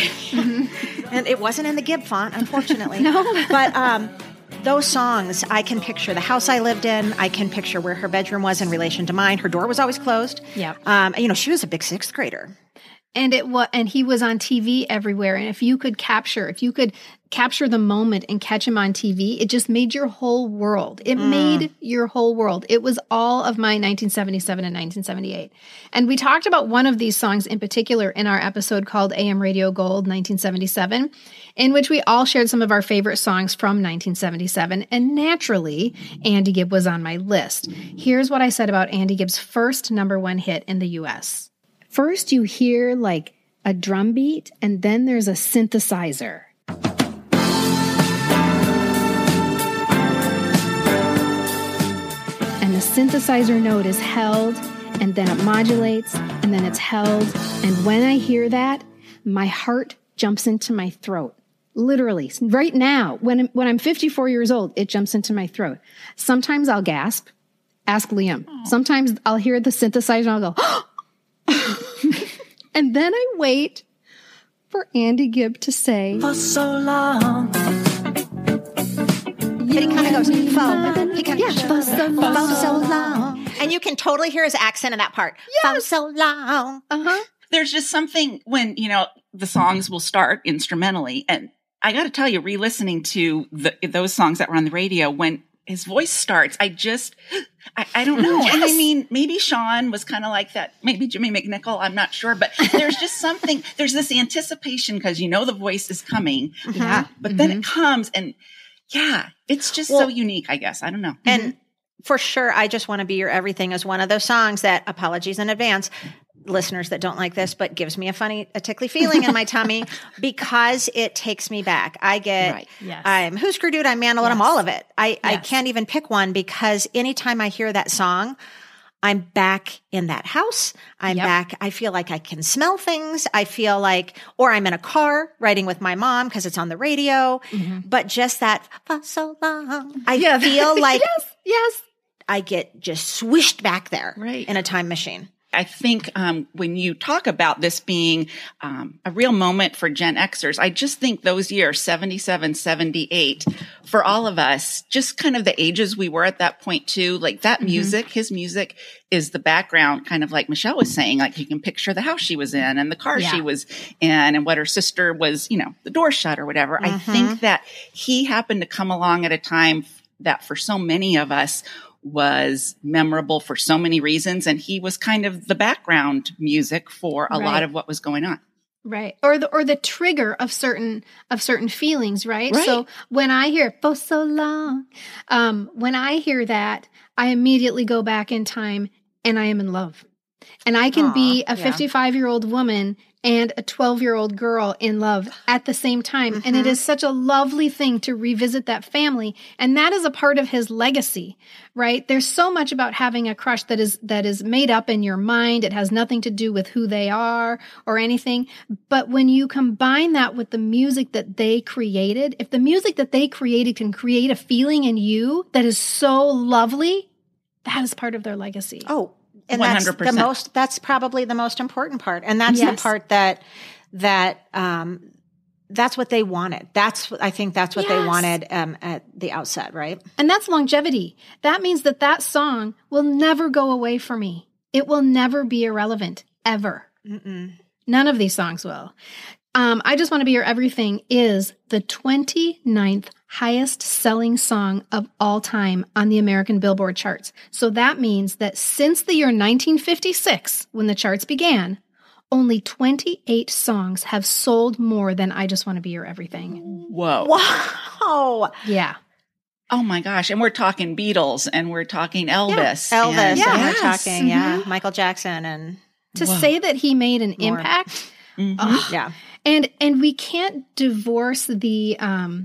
And it wasn't in the Gibb font, unfortunately. No. But those songs, I can picture the house I lived in. I can picture where her bedroom was in relation to mine. Her door was always closed. Yeah. She was a big 6th grader. And he was on TV everywhere. And if you could capture the moment and catch him on TV, it just made your whole world. It made your whole world. It was all of my 1977 and 1978. And we talked about one of these songs in particular in our episode called AM Radio Gold 1977, in which we all shared some of our favorite songs from 1977. And naturally, Andy Gibb was on my list. Here's what I said about Andy Gibb's first number 1 hit in the U.S. First, you hear like a drum beat, and then there's a synthesizer. And the synthesizer note is held, and then it modulates, and then it's held. And when I hear that, my heart jumps into my throat. Literally, right now, when I'm 54 years old, it jumps into my throat. Sometimes I'll gasp. Ask Liam. Sometimes I'll hear the synthesizer and I'll go, oh! And then I wait for Andy Gibb to say, for so long. But he kind of goes, for so long. And you can totally hear his accent in that part. Yes. For so long. There's just something when, the songs will start instrumentally. And I got to tell you, re-listening to those songs that were on the radio, when his voice starts, I don't know. Yes. And I mean, maybe Sean was kind of like that. Maybe Jimmy McNichol. I'm not sure. But there's just something, there's this anticipation because the voice is coming. Yeah. But then it comes and it's just so unique, I guess. I don't know. And for sure, I Just Want to Be Your Everything is one of those songs that, apologies in advance, listeners that don't like this, but gives me a tickly feeling in my tummy because it takes me back. I get, I'm Husker Du, I'm Mandolin, I'm all of it. I can't even pick one because anytime I hear that song, I'm back in that house. I'm back. I feel like I can smell things. I feel like, or I'm in a car riding with my mom because it's on the radio, but just that for so long. I feel like, yes. get just swished back there Right. in a time machine. I think when you talk about this being a real moment for Gen Xers, I just think those years, 77, 78, for all of us, just kind of the ages we were at that point too, like that music, his music is the background, kind of like Michelle was saying, like you can picture the house she was in and the car she was in and what her sister was, the door shut or whatever. I think that he happened to come along at a time that for so many of us was memorable for so many reasons. And he was kind of the background music for a lot of what was going on. Right. Or the trigger of certain feelings, right? So when I hear "For So Long," when I hear that, I immediately go back in time and I am in love. And I can be a 55-year-old woman and a 12-year-old girl in love at the same time. And it is such a lovely thing to revisit that family. And that is a part of his legacy, right? There's so much about having a crush that is made up in your mind. It has nothing to do with who they are or anything. But when you combine that with the music that they created, if the music that they created can create a feeling in you that is so lovely, that is part of their legacy. Oh, and 100%. that's probably the most important part. And that's the part that's what they wanted. I think that's what they wanted at the outset, right? And that's longevity. That means that song will never go away for me. It will never be irrelevant, ever. None of these songs will. I Just Want to Be Your Everything is the 29th highest selling song of all time on the American Billboard charts. So that means that since the year 1956, when the charts began, only 28 songs have sold more than I Just Want to Be Your Everything. Whoa. Wow. Yeah. Oh my gosh. And we're talking Beatles and we're talking Elvis. And we're Yes. talking, Michael Jackson. And To say that he made an impact. And we can't divorce the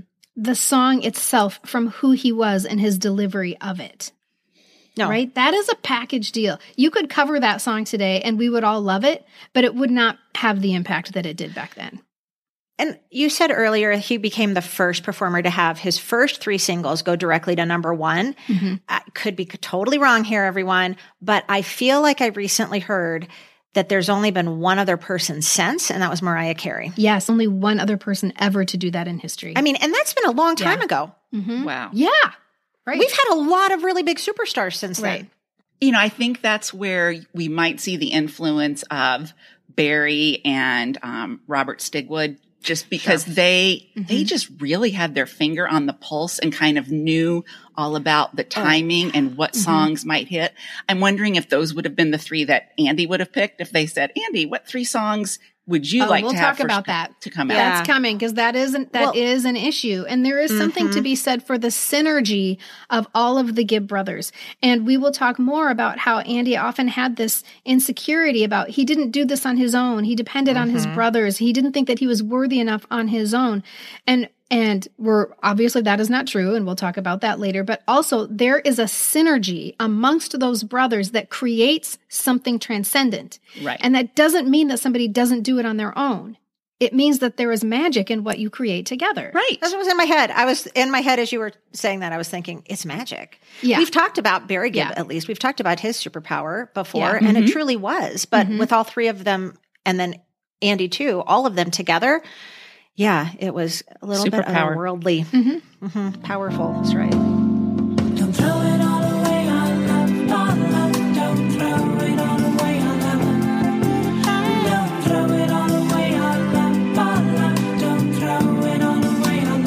song itself from who he was and his delivery of it. No. Right? That is a package deal. You could cover that song today and we would all love it, but it would not have the impact that it did back then. And you said earlier he became the first performer to have his first 3 singles go directly to number 1. I could be totally wrong here, everyone, but I feel like I recently heard that there's only been one other person since, and that was Mariah Carey. Yes, only one other person ever to do that in history. I mean, and that's been a long time ago. Wow. Yeah. Right. We've had a lot of really big superstars since then. I think that's where we might see the influence of Barry and Robert Stigwood, just because they just really had their finger on the pulse and kind of knew all about the timing and what songs might hit. I'm wondering if those would have been the 3 that Andy would have picked if they said, Andy, what 3 songs would you like we'll to have talk about that to come out? That's coming because that is an issue. And there is something to be said for the synergy of all of the Gibb brothers. And we will talk more about how Andy often had this insecurity about he didn't do this on his own. He depended on his brothers. He didn't think that he was worthy enough on his own. And we're obviously that is not true, and we'll talk about that later. But also there is a synergy amongst those brothers that creates something transcendent. Right. And that doesn't mean that somebody doesn't do it on their own. It means that there is magic in what you create together. Right. That's what was in my head. I was in my head as you were saying that. I was thinking, it's magic. Yeah. We've talked about Barry Gibb, at least. We've talked about his superpower before, and it truly was. But with all 3 of them, and then Andy too, all of them together, it was a little bit otherworldly. Powerful. That's right. Don't throw it all away on love, don't throw it all away on love. Don't throw it all away on love, don't throw it all away on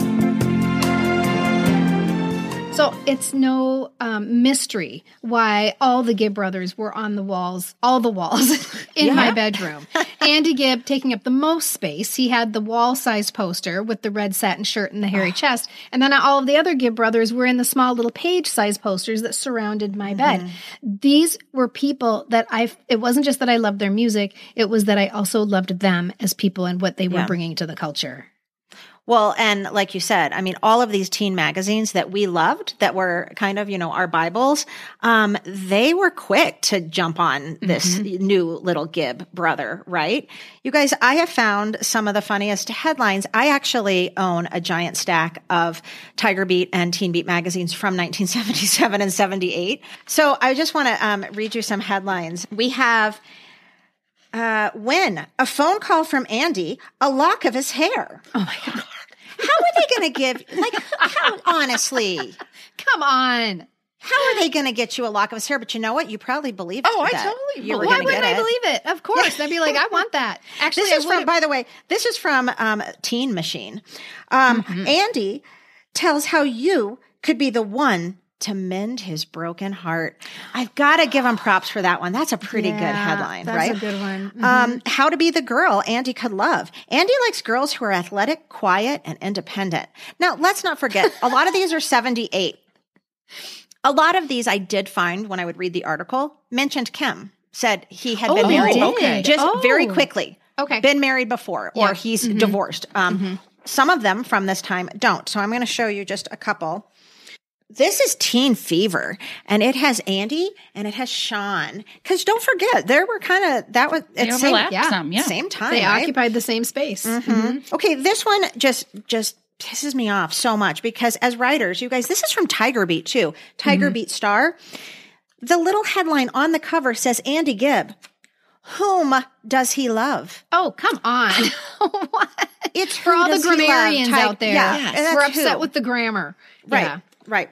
love. So it's no mystery why all the Gibb brothers were on the walls, all the walls in my bedroom. Andy Gibb taking up the most space. He had the wall-size poster with the red satin shirt and the hairy chest. And then all of the other Gibb brothers were in the small little page-size posters that surrounded my bed. These were people that it wasn't just that I loved their music, it was that I also loved them as people and what they were bringing to the culture. Well, and like you said, I mean, all of these teen magazines that we loved that were kind of, our Bibles, they were quick to jump on this new little Gibb brother, right? You guys, I have found some of the funniest headlines. I actually own a giant stack of Tiger Beat and Teen Beat magazines from 1977 and 78. So I just want to read you some headlines. We have when a phone call from Andy, a lock of his hair. Oh my God. How are they going to give, honestly, Come on. how are they going to get you a lock of his hair? But you know what? You probably believe Oh, I that totally you were believe Why going to wouldn't get I it. believe it? Of course. I'd be like, I want that. Actually, This is I from, would. by the way, this is from Teen Machine. Andy tells how you could be the one to mend his broken heart. I've got to give him props for that one. That's a pretty good headline, that's right? a good one. How to be the girl Andy could love. Andy likes girls who are athletic, quiet, and independent. Now, let's not forget, a lot of these are 78. A lot of these I did find when I would read the article mentioned Kim, said he had been Oh, married did? Okay. just Oh. very quickly. Okay. Been married before, or Yeah. he's divorced. Some of them from this time don't. So I'm going to show you just a couple. This is Teen Fever, and it has Andy and it has Sean. Because don't forget, there were kind of, that was They at overlapped yeah. some, yeah. same time, They right? occupied the same space. Okay, this one just pisses me off so much because as writers, you guys, this is from Tiger Beat too. Tiger Beat Star. The little headline on the cover says Andy Gibb. Whom does he love? Oh, come on. What? It's For who all the does he love? grammarians Ti- out there. Yeah, Yes. and that's We're upset who. with the grammar. Right, Yeah. right.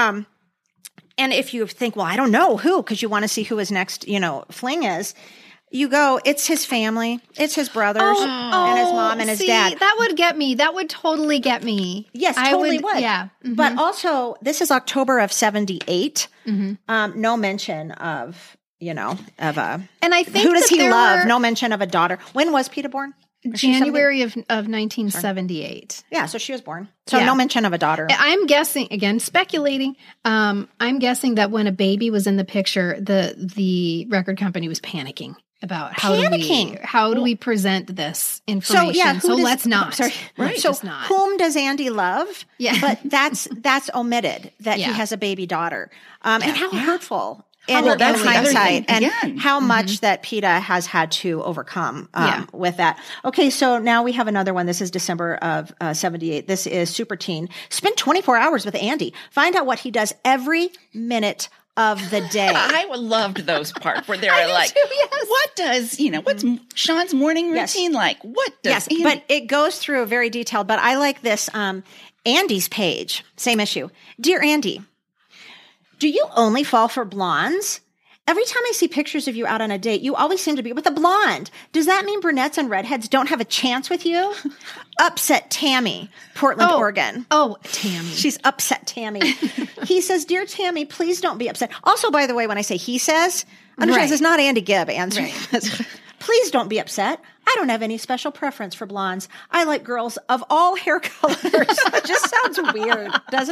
And if you think, well, I don't know who, because you want to see who his next, fling is, you go, it's his family, it's his brothers, and his mom and his see, dad. That would get me. That would totally get me. Yes, I totally would. Yeah. But also, this is October of 78. No mention of, of a. And I think Who does that he there love? were- No mention of a daughter. When was Peter born? Was she 70? January of 1978. Yeah, so she was born. So Yeah. no mention of a daughter. I'm guessing, again, speculating. I'm guessing that when a baby was in the picture, the record company was panicking about how do we present this information. So yeah, who does, let's not. Sorry. Right. So Just not. whom does Andy love? Yeah. But that's omitted that Yeah. he has a baby daughter. And how hurtful. Well, In that's the other hindsight, thing, and again. how much that PETA has had to overcome Yeah. with that. Okay, so now we have another one. This is December of 78. This is Super Teen. Spend 24 hours with Andy. Find out what he does every minute of the day. I loved those parts where they're I do like, too, yes. what does, what's Sean's morning Yes. routine like? What does Yes, Andy- but it goes through very detailed. But I like this Andy's page, same issue. Dear Andy, do you only fall for blondes? Every time I see pictures of you out on a date, you always seem to be with a blonde. Does that mean brunettes and redheads don't have a chance with you? Upset Tammy, Portland, Oregon. Oh, Tammy. She's upset Tammy. He says, Dear Tammy, please don't be upset. Also, by the way, when I say he says, understand Right. it's not Andy Gibb answering this. Please don't be upset. I don't have any special preference for blondes. I like girls of all hair colors. That just sounds weird, doesn't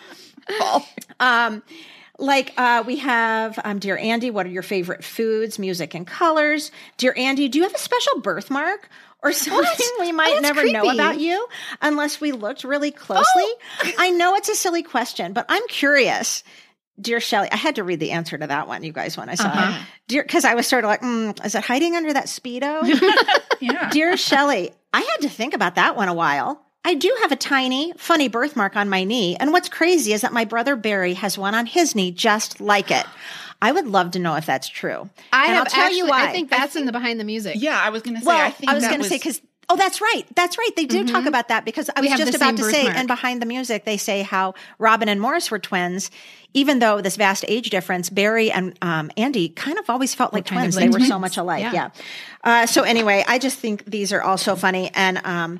it? We have, Dear Andy, what are your favorite foods, music, and colors? Dear Andy, do you have a special birthmark or something we might That's never know creepy. about you unless we looked really closely? I know it's a silly question, but I'm curious. Dear Shelley, I had to read the answer to that one, you guys, when I saw it. Because I was sort of like, is it hiding under that Speedo? Yeah. Dear Shelley, I had to think about that one a while. I do have a tiny, funny birthmark on my knee. And what's crazy is that my brother Barry has one on his knee just like it. I would love to know if that's true. I'll tell you why. I think that's in the behind the music. Yeah, I was going to say, Well, I think I was that going to say, because, that's right. That's right. They do talk about that because I was have just the about same to say, birthmark. and behind the music, they say how Robin and Morris were twins, even though this vast age difference, Barry and Andy kind of always felt like kind twins. of They like were so twins. much alike. Yeah. Yeah. So anyway, I just think these are all so funny. And,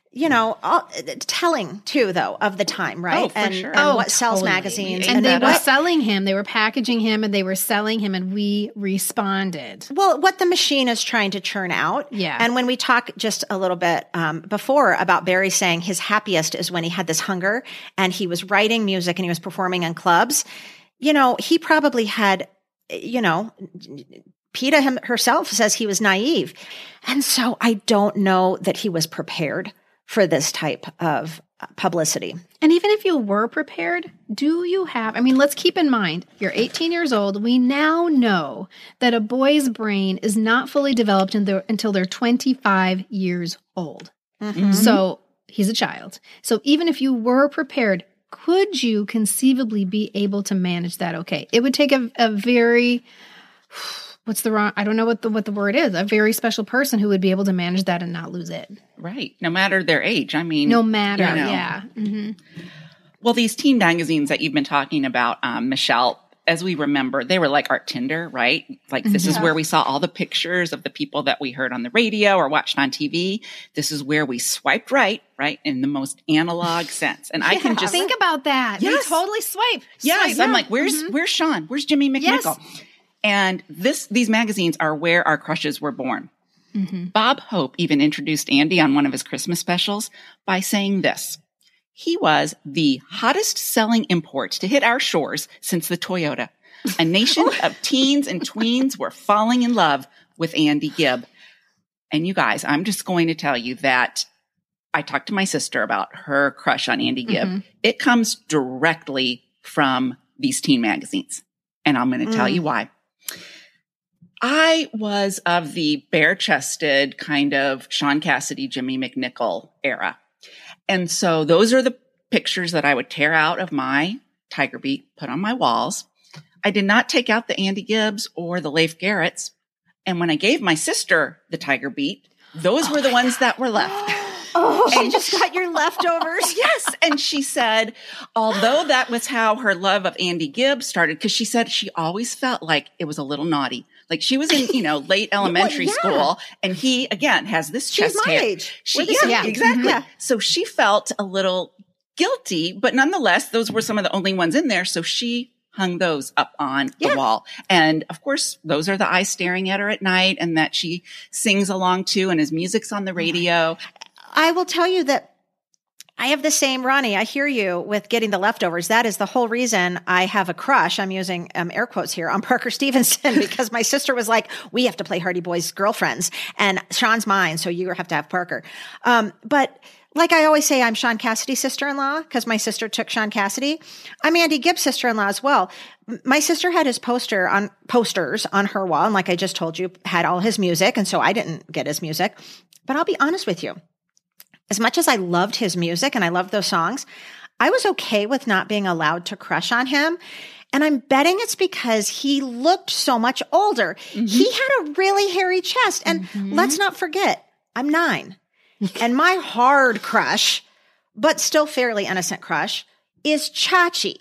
telling too, though, of the time, right? Oh, for sure. And what sells totally. magazines. And they that were up. selling him. They were packaging him and they were selling him, and we responded. Well, what the machine is trying to churn out. Yeah. And when we talk just a little bit before about Barry saying his happiest is when he had this hunger and he was writing music and he was performing in clubs, he probably had, PETA herself says he was naive. And so I don't know that he was prepared for this type of publicity. And even if you were prepared, let's keep in mind, you're 18 years old. We now know that a boy's brain is not fully developed until they're 25 years old. Mm-hmm. So he's a child. So even if you were prepared, could you conceivably be able to manage that okay? It would take a very, I don't know what the word is, a very special person who would be able to manage that and not lose it. Right. No matter their age. I mean. No matter, yeah. Mm-hmm. Well, these teen magazines that you've been talking about, Michelle, as we remember, they were like our Tinder, right? Like this is where we saw all the pictures of the people that we heard on the radio or watched on TV. This is where we swiped right, in the most analog sense. And I can just think about that. Yes. We totally swipe. Yes. I'm like, where's Sean? Where's Jimmy McNichol? Yes. And these magazines are where our crushes were born. Mm-hmm. Bob Hope even introduced Andy on one of his Christmas specials by saying this. He was the hottest selling import to hit our shores since the Toyota. A nation of teens and tweens were falling in love with Andy Gibb. And you guys, I'm just going to tell you that I talked to my sister about her crush on Andy Gibb. Mm-hmm. It comes directly from these teen magazines. And I'm going to tell you why. I was of the bare-chested kind of Sean Cassidy, Jimmy McNichol era. And so those are the pictures that I would tear out of my Tiger Beat, put on my walls. I did not take out the Andy Gibbs or the Leif Garretts. And when I gave my sister the Tiger Beat, those were the ones that were left. She just got your leftovers. Yes. And she said, although that was how her love of Andy Gibb started, because she said she always felt like it was a little naughty. Like she was in, late elementary school, and he, again, has this chest hair. Age. Exactly. Mm-hmm. Yeah. So she felt a little guilty, but nonetheless, those were some of the only ones in there. So she hung those up on the wall. And of course, those are the eyes staring at her at night and that she sings along to, and his music's on the radio. I will tell you that I have the same, Ronnie. I hear you with getting the leftovers. That is the whole reason I have a crush. I'm using air quotes here on Parker Stevenson because my sister was like, we have to play Hardy Boys girlfriends and Sean's mine. So you have to have Parker. But like I always say, I'm Sean Cassidy's sister-in-law because my sister took Sean Cassidy. I'm Andy Gibb's sister-in-law as well. My sister had his posters on her wall. And like I just told you, had all his music. And so I didn't get his music, but I'll be honest with you. As much as I loved his music and I loved those songs, I was okay with not being allowed to crush on him. And I'm betting it's because he looked so much older. Mm-hmm. He had a really hairy chest. And let's not forget, I'm 9. And my hard crush, but still fairly innocent crush, is Chachi.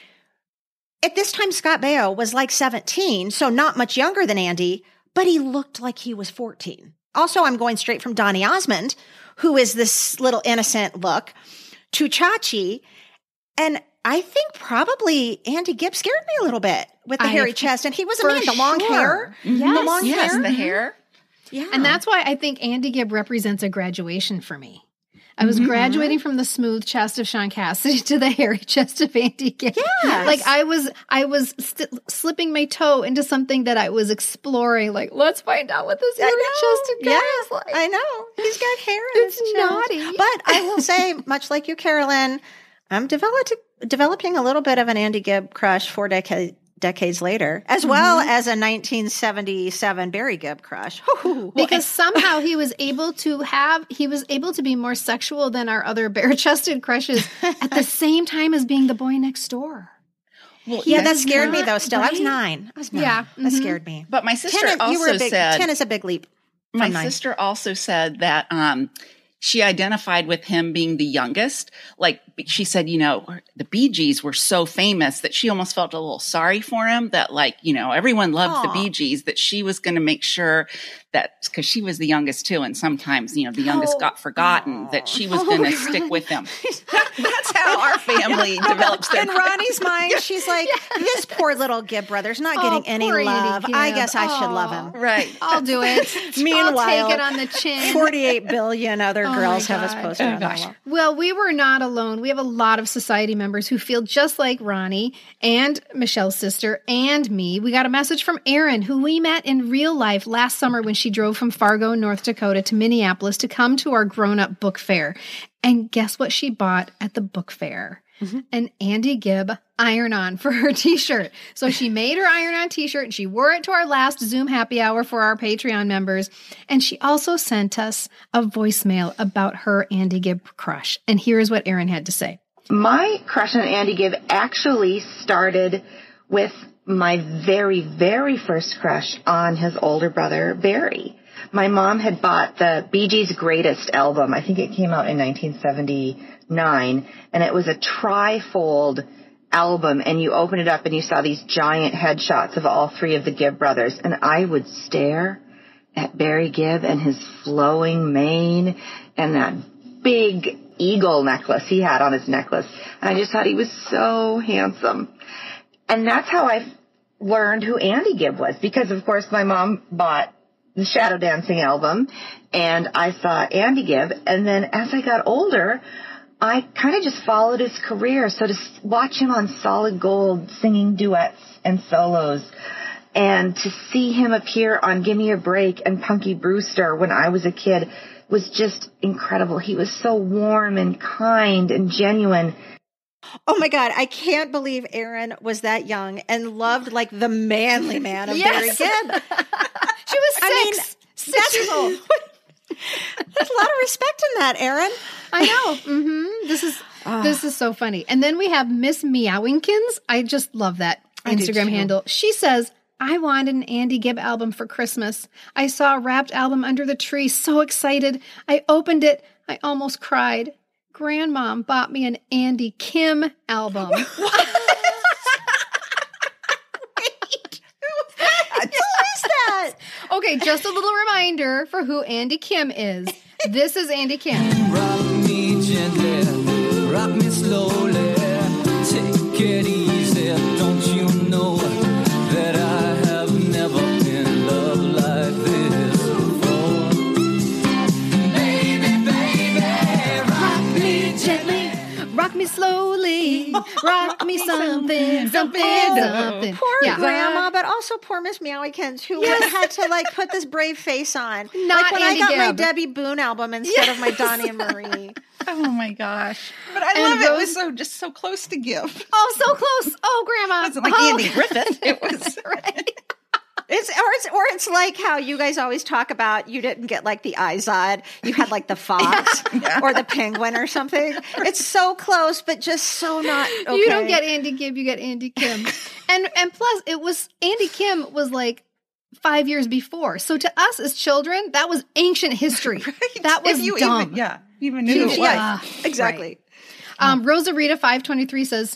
At this time, Scott Baio was like 17, so not much younger than Andy, but he looked like he was 14. Also, I'm going straight from Donny Osmond, who is this little innocent look, to Chachi. And I think probably Andy Gibb scared me a little bit with the hairy chest. And he was a man, the long hair. Yes. The long hair. The hair. Yeah. And that's why I think Andy Gibb represents a graduation for me. I was graduating from the smooth chest of Sean Cassidy to the hairy chest of Andy Gibb. Yes. Like I was slipping my toe into something that I was exploring. Like, let's find out what this hairy chested guy is like. I know. He's got hair in his chest. Naughty. But I will say, much like you, Carolyn, I'm developing a little bit of an Andy Gibb crush 4 decades later, as well as a 1977 Barry Gibb crush. Because somehow he was able to be more sexual than our other bare-chested crushes at the same time as being the boy next door. Well, yeah, that scared me though. Still, right? I was 9. Yeah, that scared me. But my sister also said 10 is a big leap. My sister also said that she identified with him being the youngest. Like she said, the Bee Gees were so famous that she almost felt a little sorry for him that everyone loved the Bee Gees, that she was going to make sure that because she was the youngest too. And sometimes, the youngest got forgotten, that she was going to stick with him. That's how our family develops their In Ronnie's mind, she's like, this poor little Gibb brother's not getting any love. I guess I should love him. Right. I'll do it. Meanwhile, I'll take it on the chin. 48 billion other girls have us posted on the wall. Well, we were not alone. we have a lot of society members who feel just like Ronnie and Michelle's sister and me. We got a message from Erin, who we met in real life last summer when she drove from Fargo, North Dakota to Minneapolis to come to our grown-up book fair. And guess what she bought at the book fair? An Andy Gibb iron-on for her t-shirt. So she made her iron-on t-shirt and she wore it to our last Zoom happy hour for our Patreon members. And she also sent us a voicemail about her Andy Gibb crush. And here's what Erin had to say. My crush on Andy Gibb actually started with my very, very first crush on his older brother, Barry. My mom had bought the Bee Gees' Greatest album. I think it came out in 1979, and it was a tri-fold album, and you open it up and you saw these giant headshots of all three of the Gibb brothers, and I would stare at Barry Gibb and his flowing mane and that big eagle necklace he had on his necklace, and I just thought he was so handsome. And that's how I learned who Andy Gibb was, because, of course, my mom bought the Shadow Dancing album, and I saw Andy Gibb, and then as I got older, I kind of just followed his career. So to watch him on Solid Gold singing duets and solos, and to see him appear on Gimme a Break and Punky Brewster when I was a kid was just incredible. He was so warm and kind and genuine. Oh my God, I can't believe Erin was that young and loved like the manly man of Barry Gibb. She was 6 years old. There's a lot of respect in that, Erin. I know. This is so funny. And then we have Miss Meowinkins. I just love that Instagram handle. She says, I wanted an Andy Gibb album for Christmas. I saw a wrapped album under the tree. So excited. I opened it. I almost cried. Grandmom bought me an Andy Kim album. Okay, just a little reminder for who Andy Kim is. This is Andy Kim. Rock me gently, rock me slowly, take it easy, don't you know that I have never been loved like this before? Baby, baby, rock me gently, rock me slowly, rock me something. Poor Grandma, but also poor Miss Meowykins, who had to like put this brave face on. Not like when Andy I got Gibb. my Debbie Boone album instead of my Donnie and Marie. Oh my gosh. But I love it. It was just so close to Gibb. Oh, so close. Oh, Grandma. It wasn't like Andy Griffith. It was right. It's like how you guys always talk about you didn't get like the Izod, you had like the fox or the penguin or something. It's so close, but just so not okay. You don't get Andy Gibb, you get Andy Kim. and plus it was Andy Kim was like 5 years before. So to us as children, that was ancient history. Right. That was dumb. Even knew it was. Exactly. Right. Rosarita 523 says,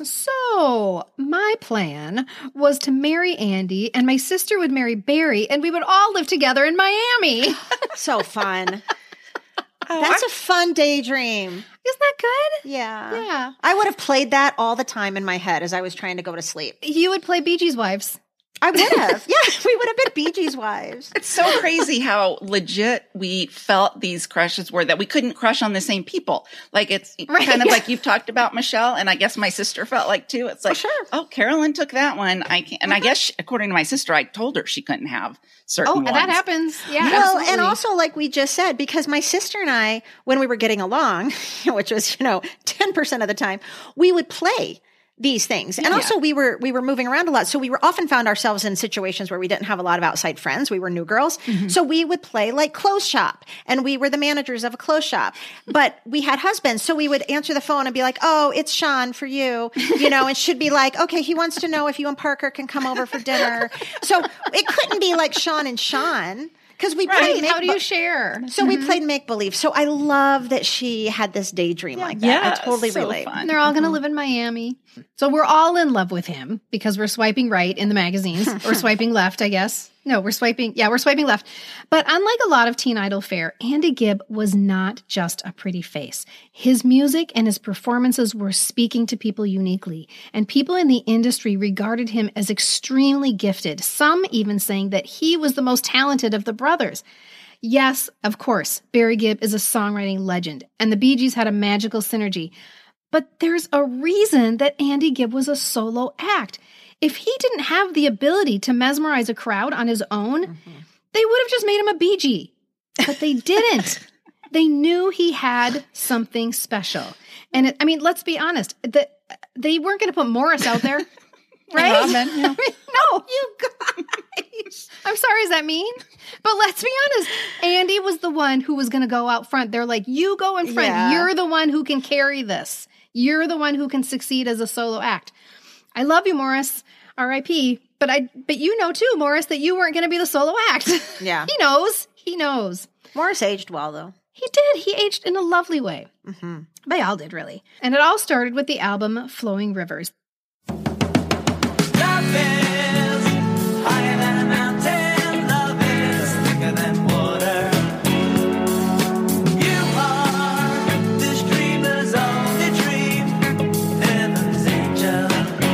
so my plan was to marry Andy and my sister would marry Barry and we would all live together in Miami. So fun. That's a fun daydream. Isn't that good? Yeah. Yeah. I would have played that all the time in my head as I was trying to go to sleep. You would play Bee Gees' Wives. I would have. Yeah, we would have been Bee Gees' wives. It's so crazy how legit we felt these crushes were, that we couldn't crush on the same people. Like it's kind of like you've talked about, Michelle, and I guess my sister felt like too. It's like, oh, Carolyn took that one. I can't. And I guess according to my sister, I told her she couldn't have certain ones. That happens. Yeah. Well, absolutely. and also like we just said, because my sister and I, when we were getting along, which was, 10% of the time, we would play these things. And also we were moving around a lot. So we were often found ourselves in situations where we didn't have a lot of outside friends. We were new girls. Mm-hmm. So we would play like clothes shop and we were the managers of a clothes shop, but we had husbands. So we would answer the phone and be like, oh, it's Sean for you, and she'd be like, okay, he wants to know if you and Parker can come over for dinner. So it couldn't be like Sean and Sean. Because we played how do you share? So we played make-believe. So I love that she had this daydream like that. Yeah, I totally so relate. Fun. They're all going to live in Miami. So we're all in love with him because we're swiping right in the magazines or swiping left, I guess. No, we're swiping left. But unlike a lot of teen idol fare, Andy Gibb was not just a pretty face. His music and his performances were speaking to people uniquely, and people in the industry regarded him as extremely gifted, some even saying that he was the most talented of the brothers. Yes, of course, Barry Gibb is a songwriting legend, and the Bee Gees had a magical synergy. But there's a reason that Andy Gibb was a solo act. If he didn't have the ability to mesmerize a crowd on his own, they would have just made him a Bee Gee. But they didn't. They knew he had something special. And let's be honest, they weren't going to put Morris out there. Right? No, you guys. I'm sorry, is that mean? But let's be honest. Andy was the one who was going to go out front. They're like, you go in front. Yeah. You're the one who can carry this. You're the one who can succeed as a solo act. I love you, Morris. R.I.P. But you know too, Morris, that you weren't going to be the solo act. Yeah. He knows. Morris aged well, though. He did. He aged in a lovely way. Mm-hmm. They all did, really. And it all started with the album Flowing Rivers. Love is higher than a mountain. Love is thicker than water. You are this dreamer's only dream. Heaven's angel,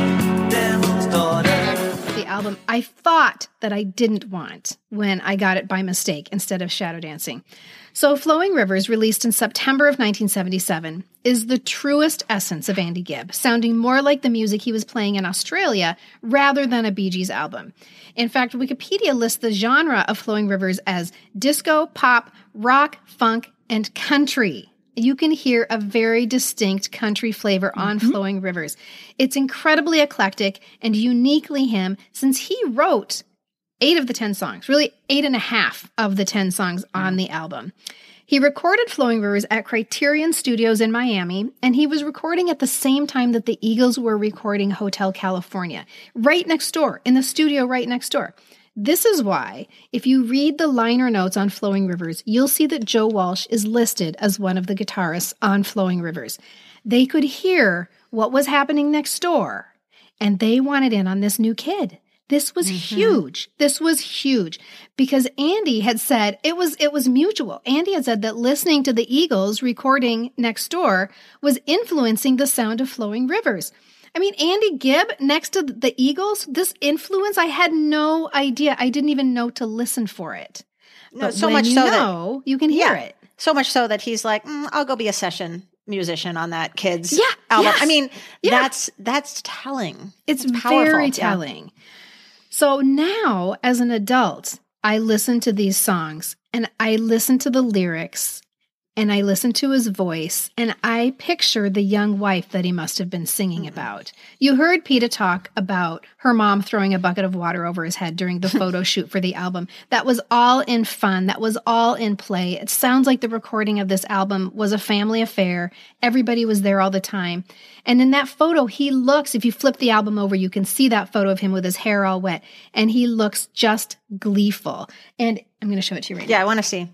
devil's daughter. The album I thought that I didn't want when I got it by mistake instead of Shadow Dancing. So Flowing Rivers, released in September of 1977, is the truest essence of Andy Gibb, sounding more like the music he was playing in Australia rather than a Bee Gees album. In fact, Wikipedia lists the genre of Flowing Rivers as disco, pop, rock, funk, and country. You can hear a very distinct country flavor on Flowing Rivers. It's incredibly eclectic and uniquely him, since he wrote 8 of the 10 songs, really 8.5 of the 10 songs on the album. He recorded Flowing Rivers at Criterion Studios in Miami, and he was recording at the same time that the Eagles were recording Hotel California, right next door, in the studio right next door. This is why, if you read the liner notes on Flowing Rivers, you'll see that Joe Walsh is listed as one of the guitarists on Flowing Rivers. They could hear what was happening next door, and they wanted in on this new kid. This was huge. This was huge because Andy had said it was mutual. Andy had said that listening to the Eagles recording next door was influencing the sound of Flowing Rivers. I mean, Andy Gibb next to the Eagles, this influence, I had no idea. I didn't even know to listen for it. No, but so when much you so know, you can hear it. So much so that he's like, I'll go be a session musician on that kid's Yeah, album. yes. I mean, Yeah. that's telling. It's powerful. very Yeah. telling. So now, as an adult, I listen to these songs and I listen to the lyrics and I listen to his voice and I picture the young wife that he must have been singing about. You heard Peta talk about her mom throwing a bucket of water over his head during the photo shoot for the album. That was all in fun. That was all in play. It sounds like the recording of this album was a family affair. Everybody was there all the time. And in that photo, he looks, if you flip the album over, you can see that photo of him with his hair all wet. And he looks just gleeful. And I'm going to show it to you right now. Yeah, I want to see.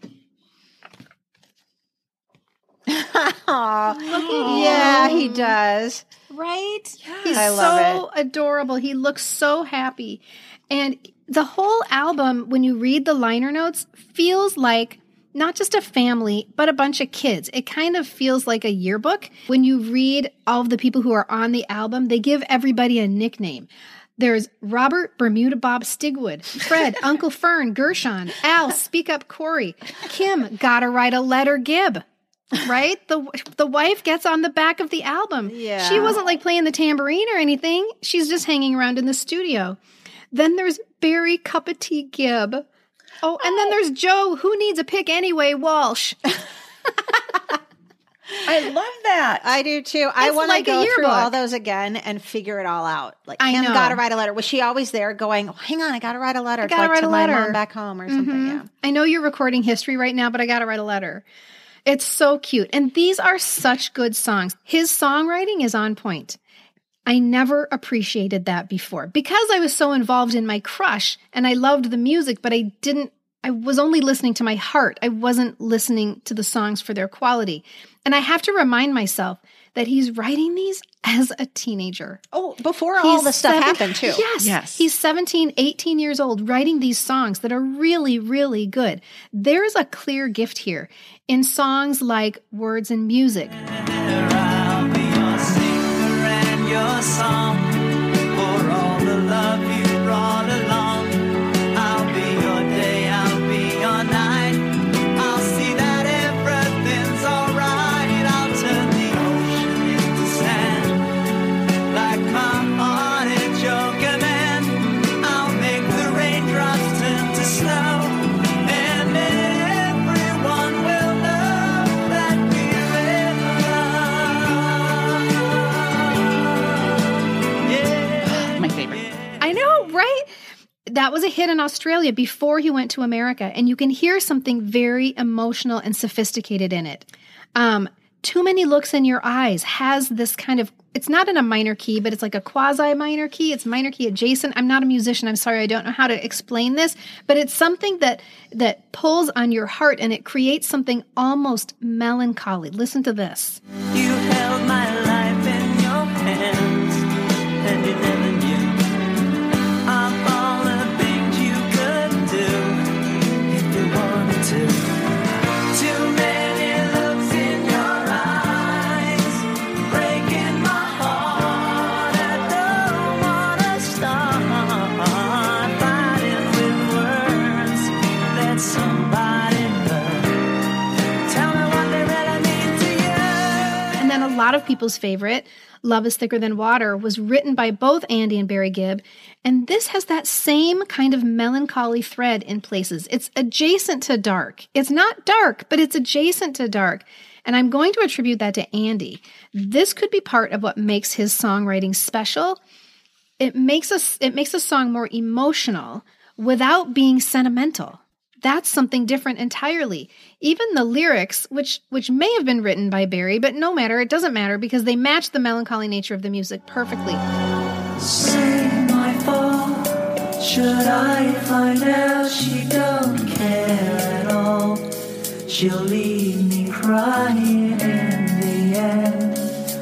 Yeah, he does. Right? Yes. He's I love so adorable. He looks so happy. And the whole album, when you read the liner notes, feels like not just a family, but a bunch of kids. It kind of feels like a yearbook. When you read all of the people who are on the album, they give everybody a nickname. There's Robert Bermuda Bob Stigwood, Fred, Uncle Fern, Gershon, Al, Speak Up Corey, Kim, Gotta Write a Letter Gibb. Right? The wife gets on the back of the album. Yeah. She wasn't like playing the tambourine or anything. She's just hanging around in the studio. Then there's Barry Cup of Tea Gibb. Oh, and then there's Joe, Who Needs a Pick Anyway, Walsh. I love that. I do too. I want like to a go through yearbook. all those again and figure it all out. Like, I Kim know. got to write a letter. Was she always there going, oh, hang on, I got to write a letter gotta write to a my letter. mom back home or something? Yeah. I know you're recording history right now, but I got to write a letter. It's so cute. And these are such good songs. His songwriting is on point. I never appreciated that before because I was so involved in my crush and I loved the music, but I was only listening to my heart. I wasn't listening to the songs for their quality. And I have to remind myself that he's writing these as a teenager. Oh, before all this stuff happened too. Yes. He's 17, 18 years old writing these songs that are really, really good. There's a clear gift here in songs like Words and Music. I'll be your singer and your song. For all the love you brought along, I'll be your day, I'll be your night. I'll see that everything's alright. I'll turn the ocean into That was a hit in Australia before he went to America, and you can hear something very emotional and sophisticated in it. Too Many Looks in Your Eyes has this kind of, it's not in a minor key, but it's like a quasi minor key. It's minor key adjacent. I'm not a musician. I'm sorry. I don't know how to explain this, but it's something that pulls on your heart, and it creates something almost melancholy. Listen to this. You held my life in your hands, and you never knew of all the things you could do if you wanted to. Too many looks in your eyes, breaking my heart. I don't wanna start fighting with words that somebody heard. Tell me what they really mean to you. And then a lot of people's favorite, Love is Thicker Than Water, was written by both Andy and Barry Gibb. And this has that same kind of melancholy thread in places. It's adjacent to dark. It's not dark, but it's adjacent to dark. And I'm going to attribute that to Andy. This could be part of what makes his songwriting special. It makes a song more emotional without being sentimental. That's something different entirely. Even the lyrics, which may have been written by Barry, but no matter, it doesn't matter because they match the melancholy nature of the music perfectly. Say my fault, should I find out she don't care at all? She'll leave me crying in the end,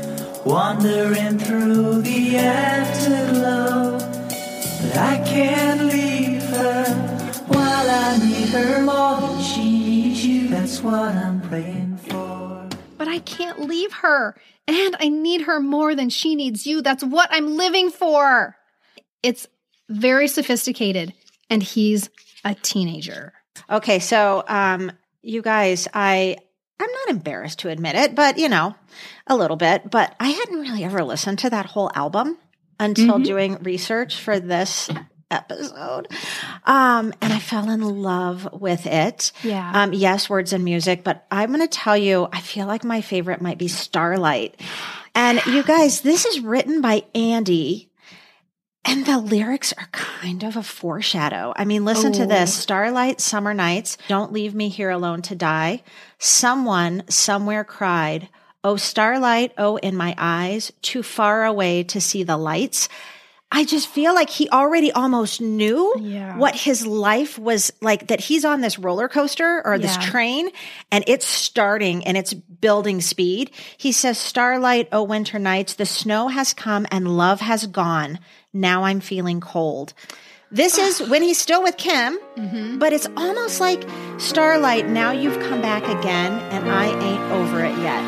wandering through the afterglow. But I can't leave her. While I need her more than she needs you, that's what I'm praying for. But I can't leave her, and I need her more than she needs you. That's what I'm living for. It's very sophisticated, and he's a teenager. Okay, so you guys, I'm not embarrassed to admit it, but a little bit. But I hadn't really ever listened to that whole album until doing research for this episode. And I fell in love with it. Yeah. Yes, words and music, but I'm going to tell you, I feel like my favorite might be Starlight. And you guys, this is written by Andy, and the lyrics are kind of a foreshadow. I mean, listen to this. Starlight, summer nights, don't leave me here alone to die. Someone somewhere cried, oh, starlight, oh, in my eyes, too far away to see the lights. I just feel like he already almost knew what his life was like, that he's on this roller coaster or this train, and it's starting and it's building speed. He says, starlight, oh, winter nights, the snow has come and love has gone. Now I'm feeling cold. This is when he's still with Kim, but it's almost like starlight, now you've come back again and I ain't over it yet.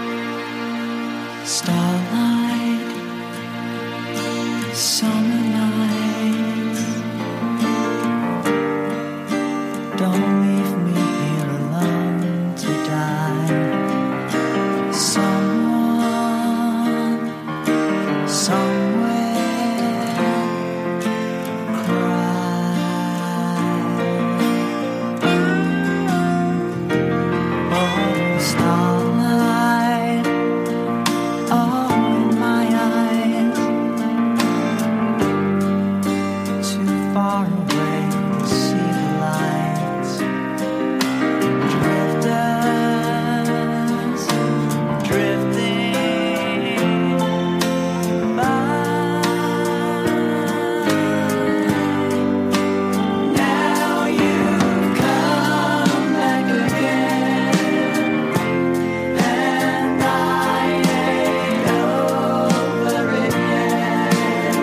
Starlight, summer nights, don't leave me here alone to die. Someone, somewhere, cried. Oh, starlight, oh, in my eyes, too far away to see the lights. Drifters, drifting by. Now you've come back again, and I ain't over it yet.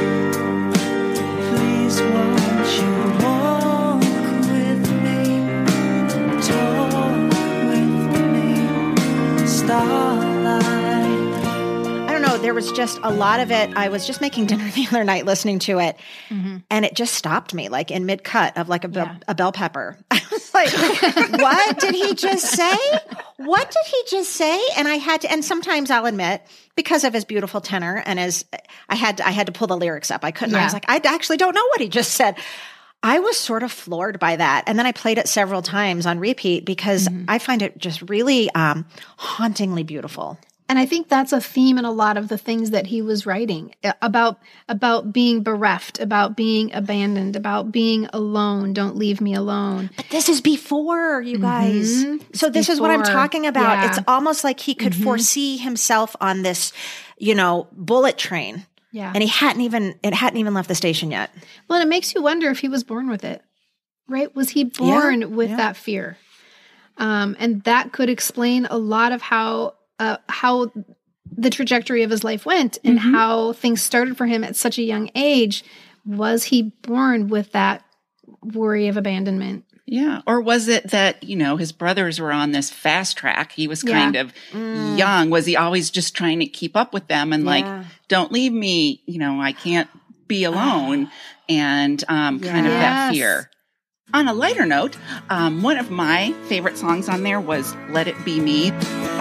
Please won't you walk with me, talk with me, starlight. I don't know. There was just a lot of it. I was just making dinner the other night listening to it, and it just stopped me, like in mid cut of like a bell pepper. I was like, "What did he just say? What did he just say?" And I had to. And sometimes I'll admit, because of his beautiful tenor and I had to pull the lyrics up. I couldn't. I was like, I actually don't know what he just said. I was sort of floored by that. And then I played it several times on repeat because I find it just really hauntingly beautiful. And I think that's a theme in a lot of the things that he was writing about being bereft, about being abandoned, about being alone. Don't leave me alone. But this is before, you guys. So this is what I'm talking about. Yeah. It's almost like he could foresee himself on this, bullet train. Yeah. And it hadn't even left the station yet. Well, and it makes you wonder if he was born with it, right? Was he born with that fear? And that could explain a lot of how the trajectory of his life went and how things started for him at such a young age. Was he born with that worry of abandonment? Yeah. Or was it that, his brothers were on this fast track? He was kind of young. Was he always just trying to keep up with them and don't leave me, I can't be alone, and kind of that fear. On a lighter note, one of my favorite songs on there was Let It Be Me.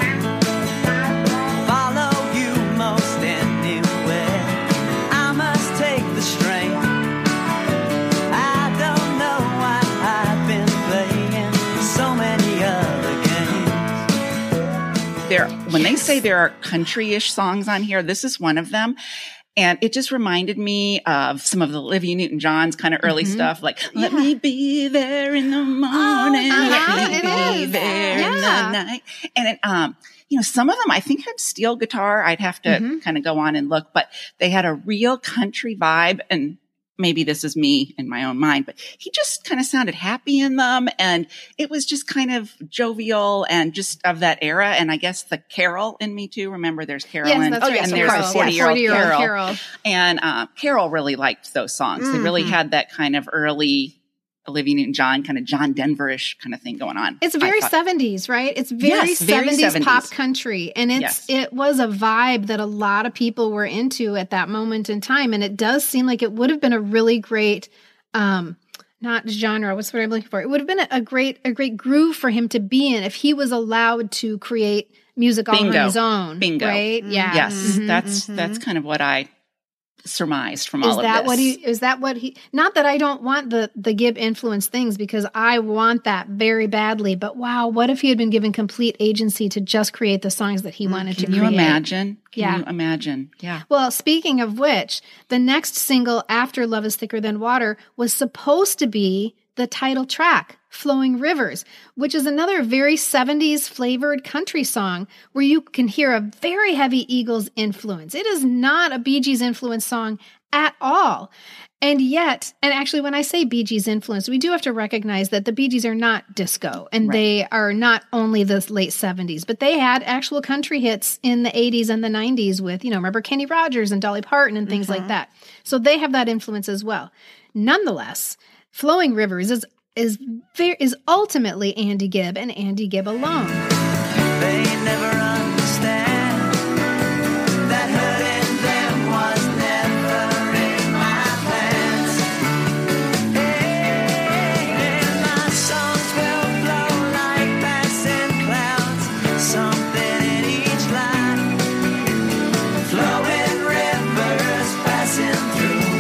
When they say there are country-ish songs on here, this is one of them. And it just reminded me of some of the Olivia Newton-John's kind of early stuff, like, let me be there in the morning, let me be there in the night. And it, some of them I think had steel guitar. I'd have to kind of go on and look, but they had a real country vibe. And maybe this is me in my own mind, but he just kind of sounded happy in them. And it was just kind of jovial and just of that era. And I guess the Carol in me too. Remember there's Carolyn and there's a 40-year-old Carol. And Carol really liked those songs. They really had that kind of early Olivia Newton-John, kind of John Denver-ish kind of thing going on. It's very 70s, right? It's very 70s pop country. And it was a vibe that a lot of people were into at that moment in time. And it does seem like it would have been a really great, not genre, what's what I'm looking for? It would have been a great groove for him to be in if he was allowed to create music all on his own. Bingo. Right? Yeah. Yes. That's kind of what I surmised from all of this. Is that what he, not that I don't want the Gibb influence things, because I want that very badly, but wow, what if he had been given complete agency to just create the songs that he wanted to create? Can you imagine? Can you imagine? Yeah. Well, speaking of which, the next single after Love is Thicker Than Water was supposed to be the title track, Flowing Rivers, which is another very 70s flavored country song where you can hear a very heavy Eagles influence. It is not a Bee Gees influence song at all. And yet, and actually when I say Bee Gees influence, we do have to recognize that the Bee Gees are not disco, and they are not only the late 70s, but they had actual country hits in the 80s and the 90s with, remember Kenny Rogers and Dolly Parton and things like that. So they have that influence as well. Nonetheless, Flowing Rivers is ultimately Andy Gibb and Andy Gibb alone. They never understand that hurting them was never in my plans. And my songs will flow like passing clouds, something in each line, flowing rivers passing through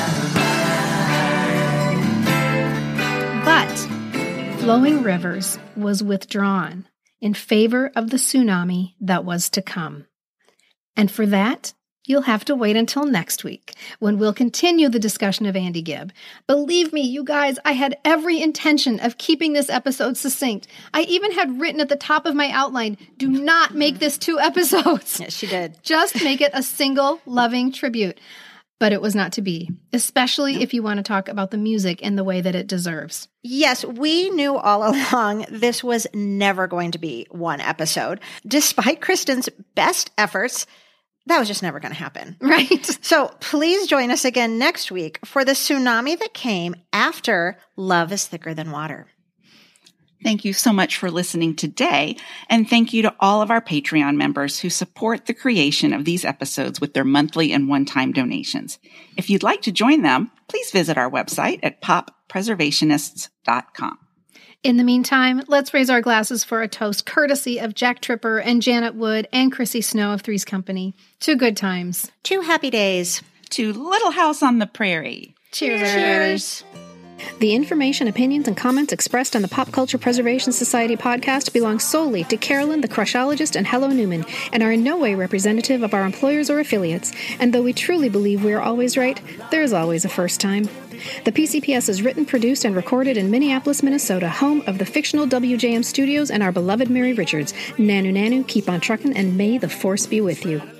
my mind. But Flowing Rivers was withdrawn in favor of the tsunami that was to come. And for that, you'll have to wait until next week, when we'll continue the discussion of Andy Gibb. Believe me, you guys, I had every intention of keeping this episode succinct. I even had written at the top of my outline, do not make this 2 episodes. Yes, she did. Just make it a single loving tribute. But it was not to be, especially if you want to talk about the music in the way that it deserves. Yes, we knew all along this was never going to be 1 episode. Despite Kristen's best efforts, that was just never going to happen. Right. So please join us again next week for the tsunami that came after Love is Thicker Than Water. Thank you so much for listening today, and thank you to all of our Patreon members who support the creation of these episodes with their monthly and one-time donations. If you'd like to join them, please visit our website at poppreservationists.com. In the meantime, let's raise our glasses for a toast courtesy of Jack Tripper and Janet Wood and Chrissy Snow of Three's Company. 2 good times. 2 happy days. To Little House on the Prairie. Cheers. Cheers. The information, opinions, and comments expressed on the Pop Culture Preservation Society podcast belong solely to Carolyn, the Crushologist, and Hello Newman, and are in no way representative of our employers or affiliates. And though we truly believe we are always right, there is always a first time. The PCPS is written, produced, and recorded in Minneapolis, Minnesota, home of the fictional WJM Studios and our beloved Mary Richards. Nanu Nanu, keep on truckin', and may the force be with you.